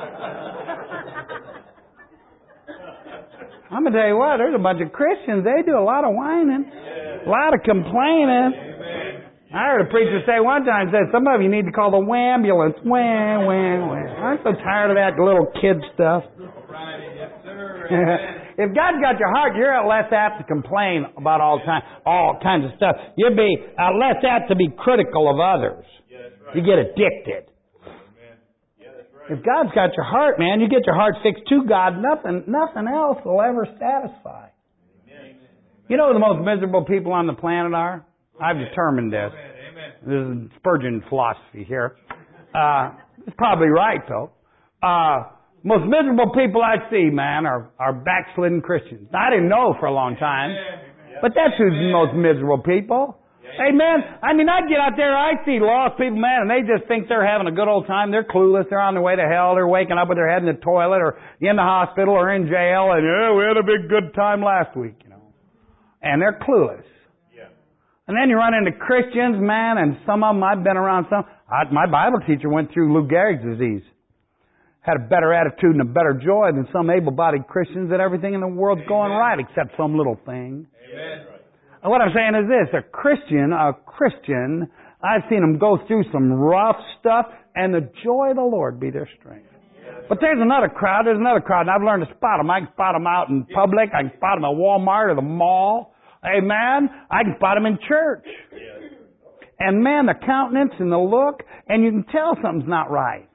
Speaker 3: I'm going to tell you what, there's a bunch of Christians, they do a lot of whining, a lot of complaining.
Speaker 2: Amen.
Speaker 3: I heard a preacher say one time, said, some of you need to call the wambulance. Wham, wham, wham. I'm so tired of that little kid stuff.
Speaker 2: Right, yes, sir.
Speaker 3: If God's got your heart, you're less apt to complain about all time, all kinds of stuff. You'll be uh, less apt to be critical of others.
Speaker 2: Yeah, that's right.
Speaker 3: You get addicted.
Speaker 2: Amen. Yeah, that's right.
Speaker 3: If God's got your heart, man, you get your heart fixed to God, nothing nothing else will ever satisfy.
Speaker 2: Amen.
Speaker 3: You know who the most miserable people on the planet are? I've determined this.
Speaker 2: Amen.
Speaker 3: This is Spurgeon philosophy here. Uh, it's probably right, though. Uh, most miserable people I see, man, are, are backslidden Christians. I didn't know for a long time, but that's who's the most miserable people. Amen. I mean, I get out there, I see lost people, man, and they just think they're having a good old time. They're clueless. They're on their way to hell. They're waking up with their head in the toilet or in the hospital or in jail. And, yeah, we had a big good time last week, you know. And they're clueless.
Speaker 2: Yeah.
Speaker 3: And then you run into Christians, man, and some of them, I've been around some. I, my Bible teacher went through Lou Gehrig's disease. Had a better attitude and a better joy than some able-bodied Christians that everything in the world's going right except some little thing.
Speaker 2: Amen.
Speaker 3: And what I'm saying is this, a Christian, a Christian, I've seen them go through some rough stuff, and the joy of the Lord be their strength. But there's another crowd, there's another crowd, and I've learned to spot them. I can spot them out in public, I can spot them at Walmart or the mall. Amen? I can spot them in church. And man, the countenance and the look, and you can tell something's not right.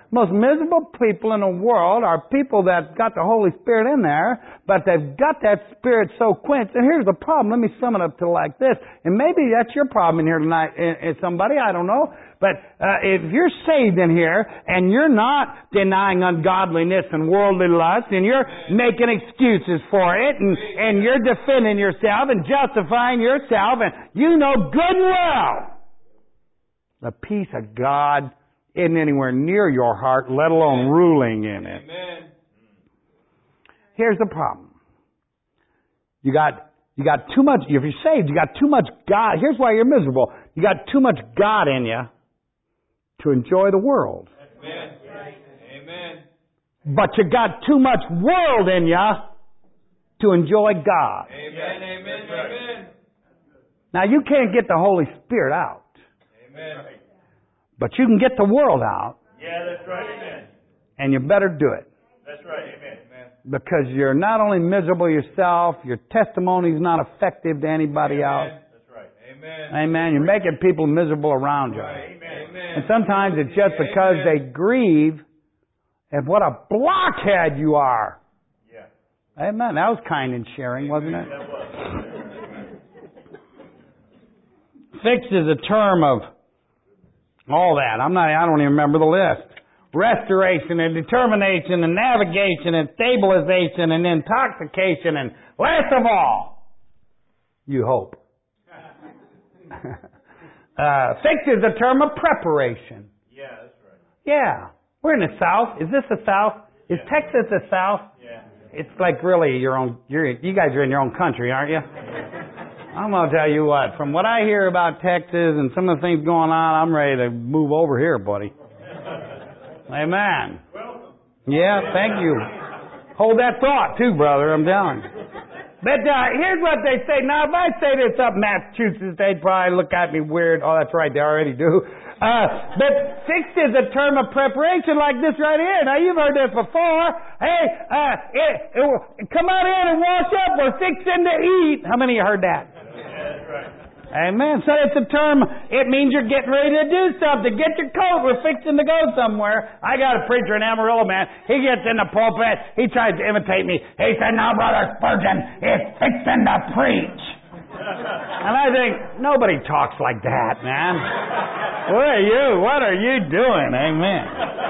Speaker 3: most miserable people in the world are people that got the Holy Spirit in there, but they've got that Spirit so quenched. And here's the problem. Let me sum it up to like this. And maybe that's your problem in here tonight, is somebody, I don't know. But uh, if you're saved in here and you're not denying ungodliness and worldly lust and you're making excuses for it and, and you're defending yourself and justifying yourself and you know good and well the peace of God isn't anywhere near your heart, let alone ruling in it.
Speaker 2: Amen.
Speaker 3: Here's the problem. You got you got too much, if you're saved, you got too much God. Here's why you're miserable. You got too much God in you to enjoy the world.
Speaker 2: Amen. Amen.
Speaker 3: But you got too much world in you to enjoy God.
Speaker 2: Amen. Amen. Amen.
Speaker 3: Now you can't get the Holy Spirit out.
Speaker 2: Amen.
Speaker 3: But you can get the world out.
Speaker 2: Yeah, that's right. Amen.
Speaker 3: And you better do it.
Speaker 2: That's right. Amen. Amen.
Speaker 3: Because you're not only miserable yourself, your testimony is not effective to anybody else.
Speaker 2: That's right. Amen.
Speaker 3: Amen. You're making people miserable around you.
Speaker 2: Amen.
Speaker 3: And sometimes it's just because they grieve at what a blockhead you are.
Speaker 2: Yeah.
Speaker 3: Amen. That was kind and sharing, wasn't it?
Speaker 2: That was.
Speaker 3: Fixed is a term of all that. I'm not, I don't even remember the list. Restoration and determination and navigation and stabilization and intoxication and last of all, you hope. uh, fixed is a term of preparation.
Speaker 2: Yeah, that's right.
Speaker 3: Yeah. We're in the South. Is this the South? Is
Speaker 2: Yeah.
Speaker 3: Texas the South?
Speaker 2: Yeah.
Speaker 3: It's like really your own, you're, you guys are in your own country, aren't you? I'm going to tell you what, from what I hear about Texas and some of the things going on, I'm ready to move over here, buddy. Amen. Yeah, thank you. Hold that thought too, brother, I'm telling you. But uh, here's what they say. Now, if I say this up in Massachusetts, they'd probably look at me weird. Oh, that's right, they already do. Uh, but fixed is a term of preparation like this right here. Now, you've heard this before. Hey, uh, it, it, come on in and wash up. We're fixing to eat. How many of you heard that?
Speaker 2: That's right.
Speaker 3: Amen. So it's a term, it means you're getting ready to do something. Get your coat. We're fixing to go somewhere. I got a preacher in Amarillo, man. He gets in the pulpit. He tries to imitate me. He said, now, Brother Spurgeon, it's fixing to preach. And I think, nobody talks like that, man. What are you? What are you doing? Amen.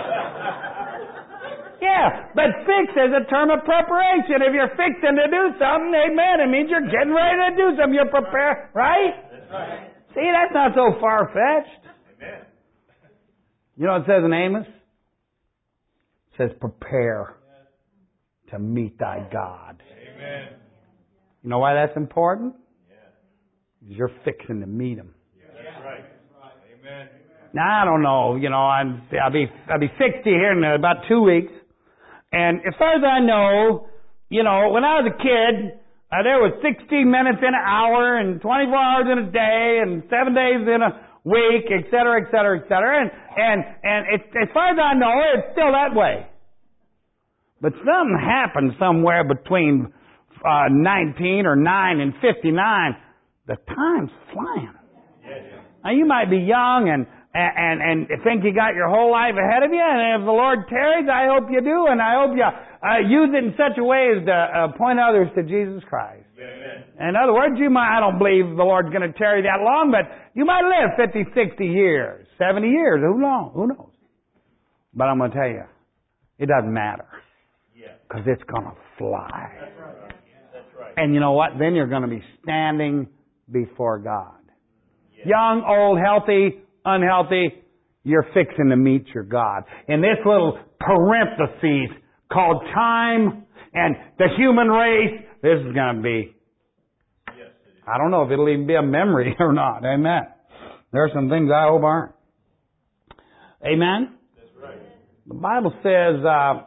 Speaker 3: Yeah, but fix is a term of preparation. If you're fixing to do something, amen, it means you're getting ready to do something. You're prepared, right?
Speaker 2: That's right.
Speaker 3: See, that's not so far-fetched.
Speaker 2: Amen.
Speaker 3: You know what it says in Amos? It says, prepare to meet thy God.
Speaker 2: Amen.
Speaker 3: You know why that's important?
Speaker 2: Yeah.
Speaker 3: Because you're fixing to meet him.
Speaker 2: That's right. Amen.
Speaker 3: Now, I don't know. You know, I'm, I'll be I'll be sixty here in about two weeks. And as far as I know, you know, when I was a kid, uh, there was sixty minutes in an hour and twenty-four hours in a day and seven days in a week, et cetera, et cetera, et cetera. And, and, and it, as far as I know, it's still that way. But something happened somewhere between uh, nineteen or nine and fifty-nine. The time's flying. Now, you might be young and And, and and think you got your whole life ahead of you, and if the Lord tarries, I hope you do, and I hope you uh, use it in such a way as to uh, point others to Jesus Christ. Amen. In other words, you might, I don't believe the Lord's going to tarry that long, but you might live fifty, sixty years, seventy years, who knows? Who knows? But I'm going to tell you, it doesn't matter, because it's going to fly.
Speaker 2: That's right. That's right.
Speaker 3: And you know what? Then you're going to be standing before God. Young, old, healthy, unhealthy, you're fixing to meet your God. In this little parentheses called time and the human race, this is going to be, I don't know if it'll even be a memory or not. Amen. There are some things I hope aren't. Amen?
Speaker 2: That's right.
Speaker 3: The Bible says, uh,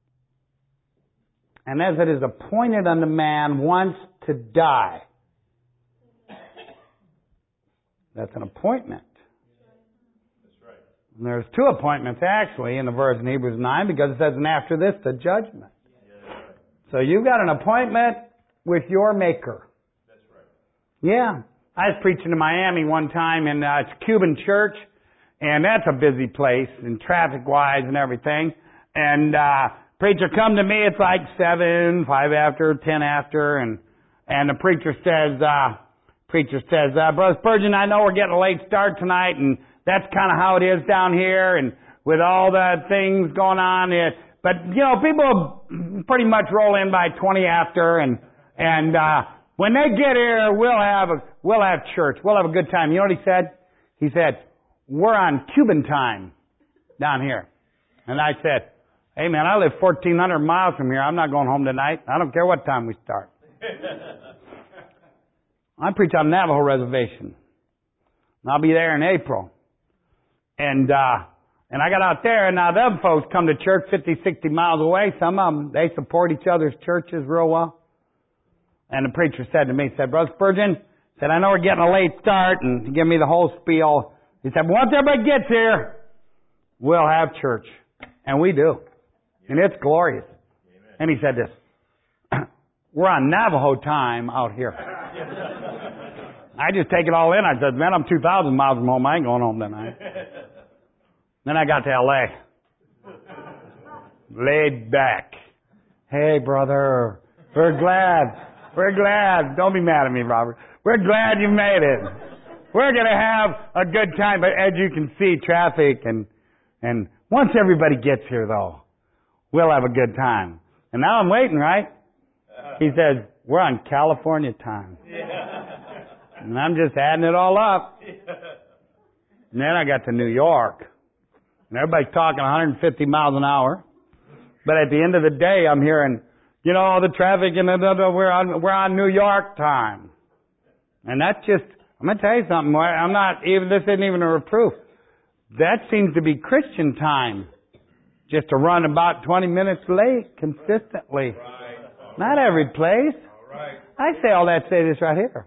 Speaker 3: and as it is appointed unto man once to die. That's an appointment. And there's two appointments actually in the verse in Hebrews nine because it says, and after this, the judgment. So you've got an appointment with your Maker.
Speaker 2: That's right.
Speaker 3: Yeah. I was preaching in Miami one time in uh, it's a Cuban church, And that's a busy place, and traffic-wise and everything. And, uh, preacher come to me, it's like seven, five after, ten after, and, and the preacher says, uh, preacher says, uh, Brother Spurgeon, I know we're getting a late start tonight, and that's kind of how it is down here, and with all the things going on, it, but, you know, people pretty much roll in by twenty after, and, and, uh, when they get here, we'll have a, we'll have church. We'll have a good time. You know what he said? He said, we're on Cuban time down here. And I said, hey man, I live fourteen hundred miles from here. I'm not going home tonight. I don't care what time we start. I preach on Navajo reservation. I'll be there in April. And, uh, and I got out there, and now the other folks come to church fifty, sixty miles away. Some of them, they support each other's churches real well. And the preacher said to me, he said, Brother Spurgeon, said, I know we're getting a late start, and he gave me the whole spiel. He said, once everybody gets here, we'll have church. And we do. And it's glorious. Amen. And he said this, we're on Navajo time out here. I just take it all in. I said, man, I'm two thousand miles from home. I ain't going home tonight. Then I got to L A. Laid back. Hey, brother, we're glad. We're glad. Don't be mad at me, Robert. We're glad you made it. We're going to have a good time. But as you can see, traffic and, and once everybody gets here, though, we'll have a good time. And now I'm waiting, right? He says, we're on California time. And I'm just adding it all up. And then I got to New York. And everybody's talking one hundred fifty miles an hour. But at the end of the day, I'm hearing, you know, all the traffic and we're on, we're on New York time. And that's just, I'm going to tell you something. I'm not even, this isn't even a reproof. That seems to be Christian time. Just to run about twenty minutes late consistently. Right. Not every place. All right. I say all that to say this right here.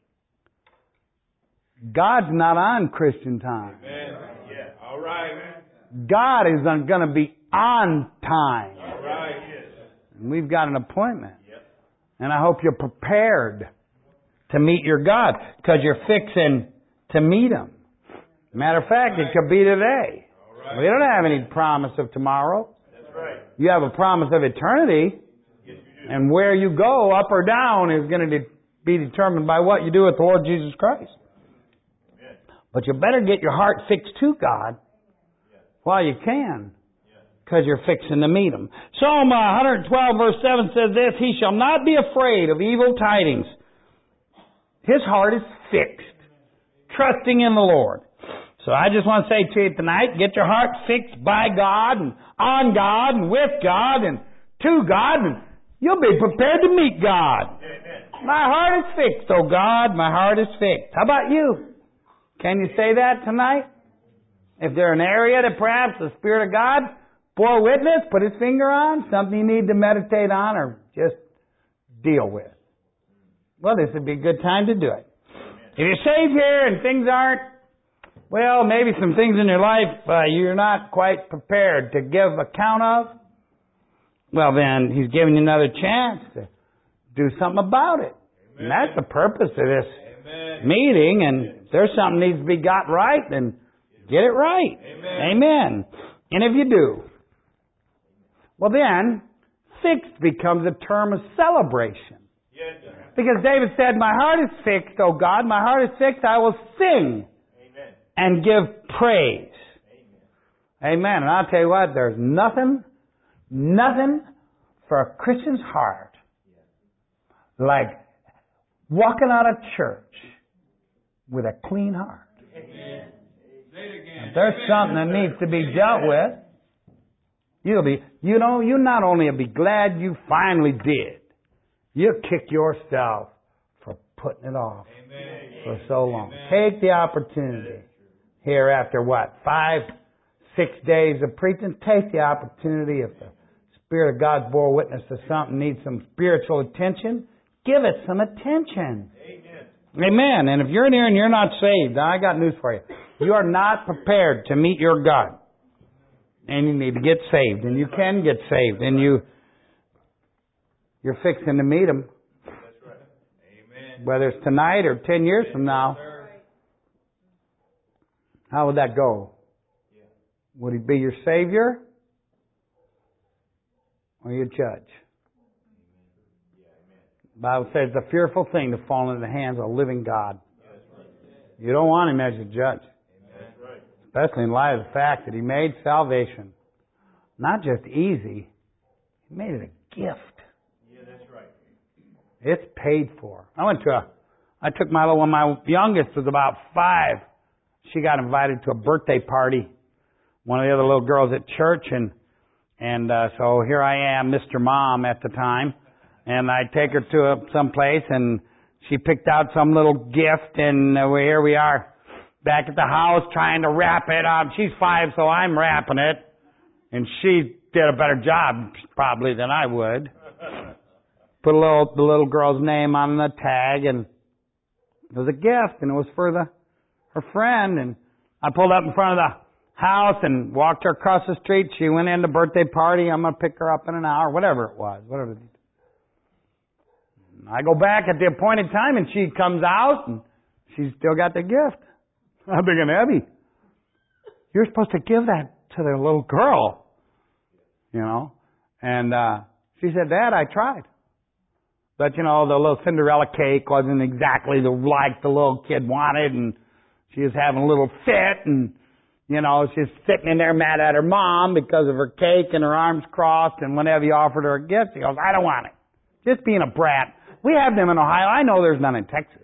Speaker 3: God's not on Christian time.
Speaker 2: Amen. Yeah. All right.
Speaker 3: God is going to be on time.
Speaker 2: All right.
Speaker 3: And we've got an appointment. Yep. And I hope you're prepared to meet your God, because you're fixing to meet Him. Matter of fact, it could be today. Right. We don't have any promise of tomorrow.
Speaker 2: That's right.
Speaker 3: You have a promise of eternity. Yes, you do. And where you go, up or down, is going to de- be determined by what you do with the Lord Jesus Christ. Amen. But you better get your heart fixed to God yes. while you can, because yes. you're fixing to meet Him. Psalm one twelve verse seven says this, He shall not be afraid of evil tidings. His heart is fixed, trusting in the Lord. So I just want to say to you tonight, get your heart fixed by God and on God and with God and to God, and you'll be prepared to meet God. Amen. My heart is fixed, oh God, my heart is fixed. How about you? Can you say that tonight? If there's an area that perhaps the Spirit of God bore witness, put His finger on, something you need to meditate on or just deal with. Well, this would be a good time to do it. If you're saved here and things aren't, well, maybe some things in your life uh, you're not quite prepared to give account of, well, then He's giving you another chance to do something about it. Amen. And that's the purpose of this Amen. Meeting. And if there's something needs to be got right, then get it right. Amen. Amen. And if you do, well then, fixed becomes a term of celebration. Yes. Because David said, my heart is fixed, O God, my heart is fixed, I will sing Amen. And give praise. Amen. Amen. And I'll tell you what, there's nothing, nothing for a Christian's heart like walking out of church with a clean heart. Amen. If there's something that needs to be dealt with, you'll be, you know, you not only will be glad you finally did, you'll kick yourself for putting it off Amen. For so long. Amen. Take the opportunity here after what? Five, six days of preaching? Take the opportunity if the Spirit of God bore witness to something, needs some spiritual attention, give it some attention. Amen. Amen. And if you're in here and you're not saved, I got news for you. You are not prepared to meet your God. And you need to get saved. And you can get saved. And you... You're fixing to meet Him. That's right. Amen. Whether it's tonight or ten years from now. How would that go? Would He be your Savior or your judge? The Bible says it's a fearful thing to fall into the hands of a living God. You don't want Him as your judge. Especially in light of the fact that He made salvation not just easy, He made it a gift.
Speaker 2: Yeah, that's right.
Speaker 3: It's paid for. I went to a, I took my little one, my youngest was about five. She got invited to a birthday party. One of the other little girls at church, and and uh, so here I am, Mister Mom at the time, and I take her to a, some place, and she picked out some little gift, and uh, here we are back at the house trying to wrap it up. She's five, so I'm wrapping it, and she did a better job probably than I would. Put a little the little girl's name on the tag, and it was a gift, and it was for the her friend, and I pulled up in front of the house and walked her across the street. She went in the birthday party. I'm going to pick her up in an hour, whatever it was. Whatever. I go back at the appointed time, and she comes out, and she's still got the gift. I'm thinking, Abby, you're supposed to give that to the little girl, you know. And uh, she said, Dad, I tried. But, you know, the little Cinderella cake wasn't exactly the like the little kid wanted, and she was having a little fit, and you know, she's sitting in there mad at her mom because of her cake and her arms crossed, and whenever you offered her a gift, she goes, I don't want it. Just being a brat. We have them in Ohio. I know there's none in Texas.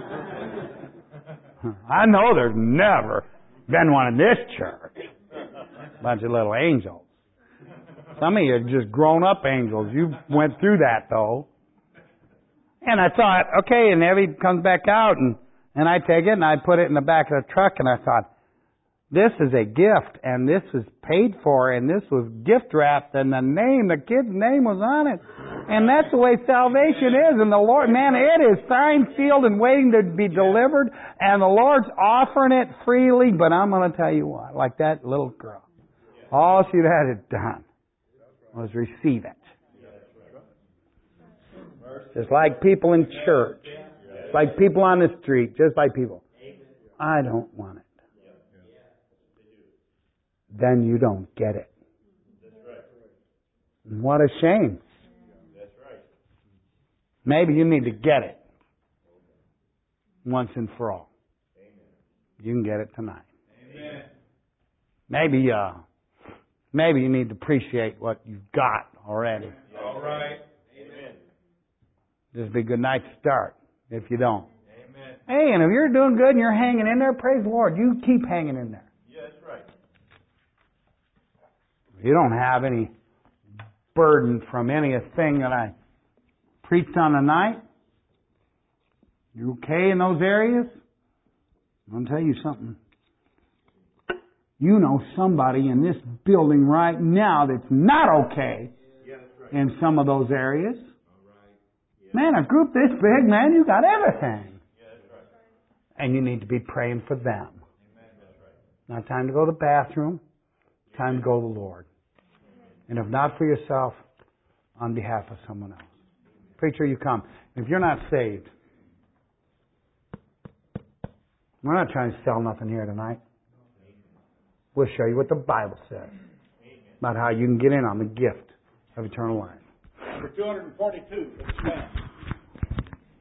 Speaker 3: I know there's never been one in this church. Bunch of little angels. Some of you are just grown-up angels. You went through that, though. And I thought, okay, and Evie comes back out, and, and I take it, and I put it in the back of the truck, and I thought, this is a gift, and this was paid for, and this was gift wrapped, and the name, the kid's name was on it. And that's the way salvation is. And the Lord, man, it is signed, sealed, and waiting to be delivered, and the Lord's offering it freely. But I'm going to tell you what, like that little girl, all she had it done was receive it. Just like people in church, like people on the street, just like people. I don't want it. Then you don't get it. What a shame. Maybe you need to get it once and for all. You can get it tonight. Maybe, uh, maybe you need to appreciate what you've got already.
Speaker 2: All right. Amen.
Speaker 3: This would be a good night to start if you don't.
Speaker 2: Amen.
Speaker 3: Hey, and if you're doing good and you're hanging in there, praise the Lord. You keep hanging in there.
Speaker 2: Yeah, that's right.
Speaker 3: You don't have any burden from anything that I preached on tonight. You okay in those areas? I'm going to tell you something. You know somebody in this building right now that's not okay
Speaker 2: Yeah, that's right.
Speaker 3: in some of those areas.
Speaker 2: All right. Yeah.
Speaker 3: Man, a group this big, man, you got everything.
Speaker 2: Yeah, that's right.
Speaker 3: And you need to be praying for them.
Speaker 2: Amen. That's right.
Speaker 3: Not time to go to the bathroom. Time to go to the Lord. And if not for yourself, on behalf of someone else. Preacher, you come. If you're not saved, we're not trying to sell nothing here tonight. We'll show you what the Bible says about how you can get in on the gift of eternal life.
Speaker 2: Number two hundred forty-two.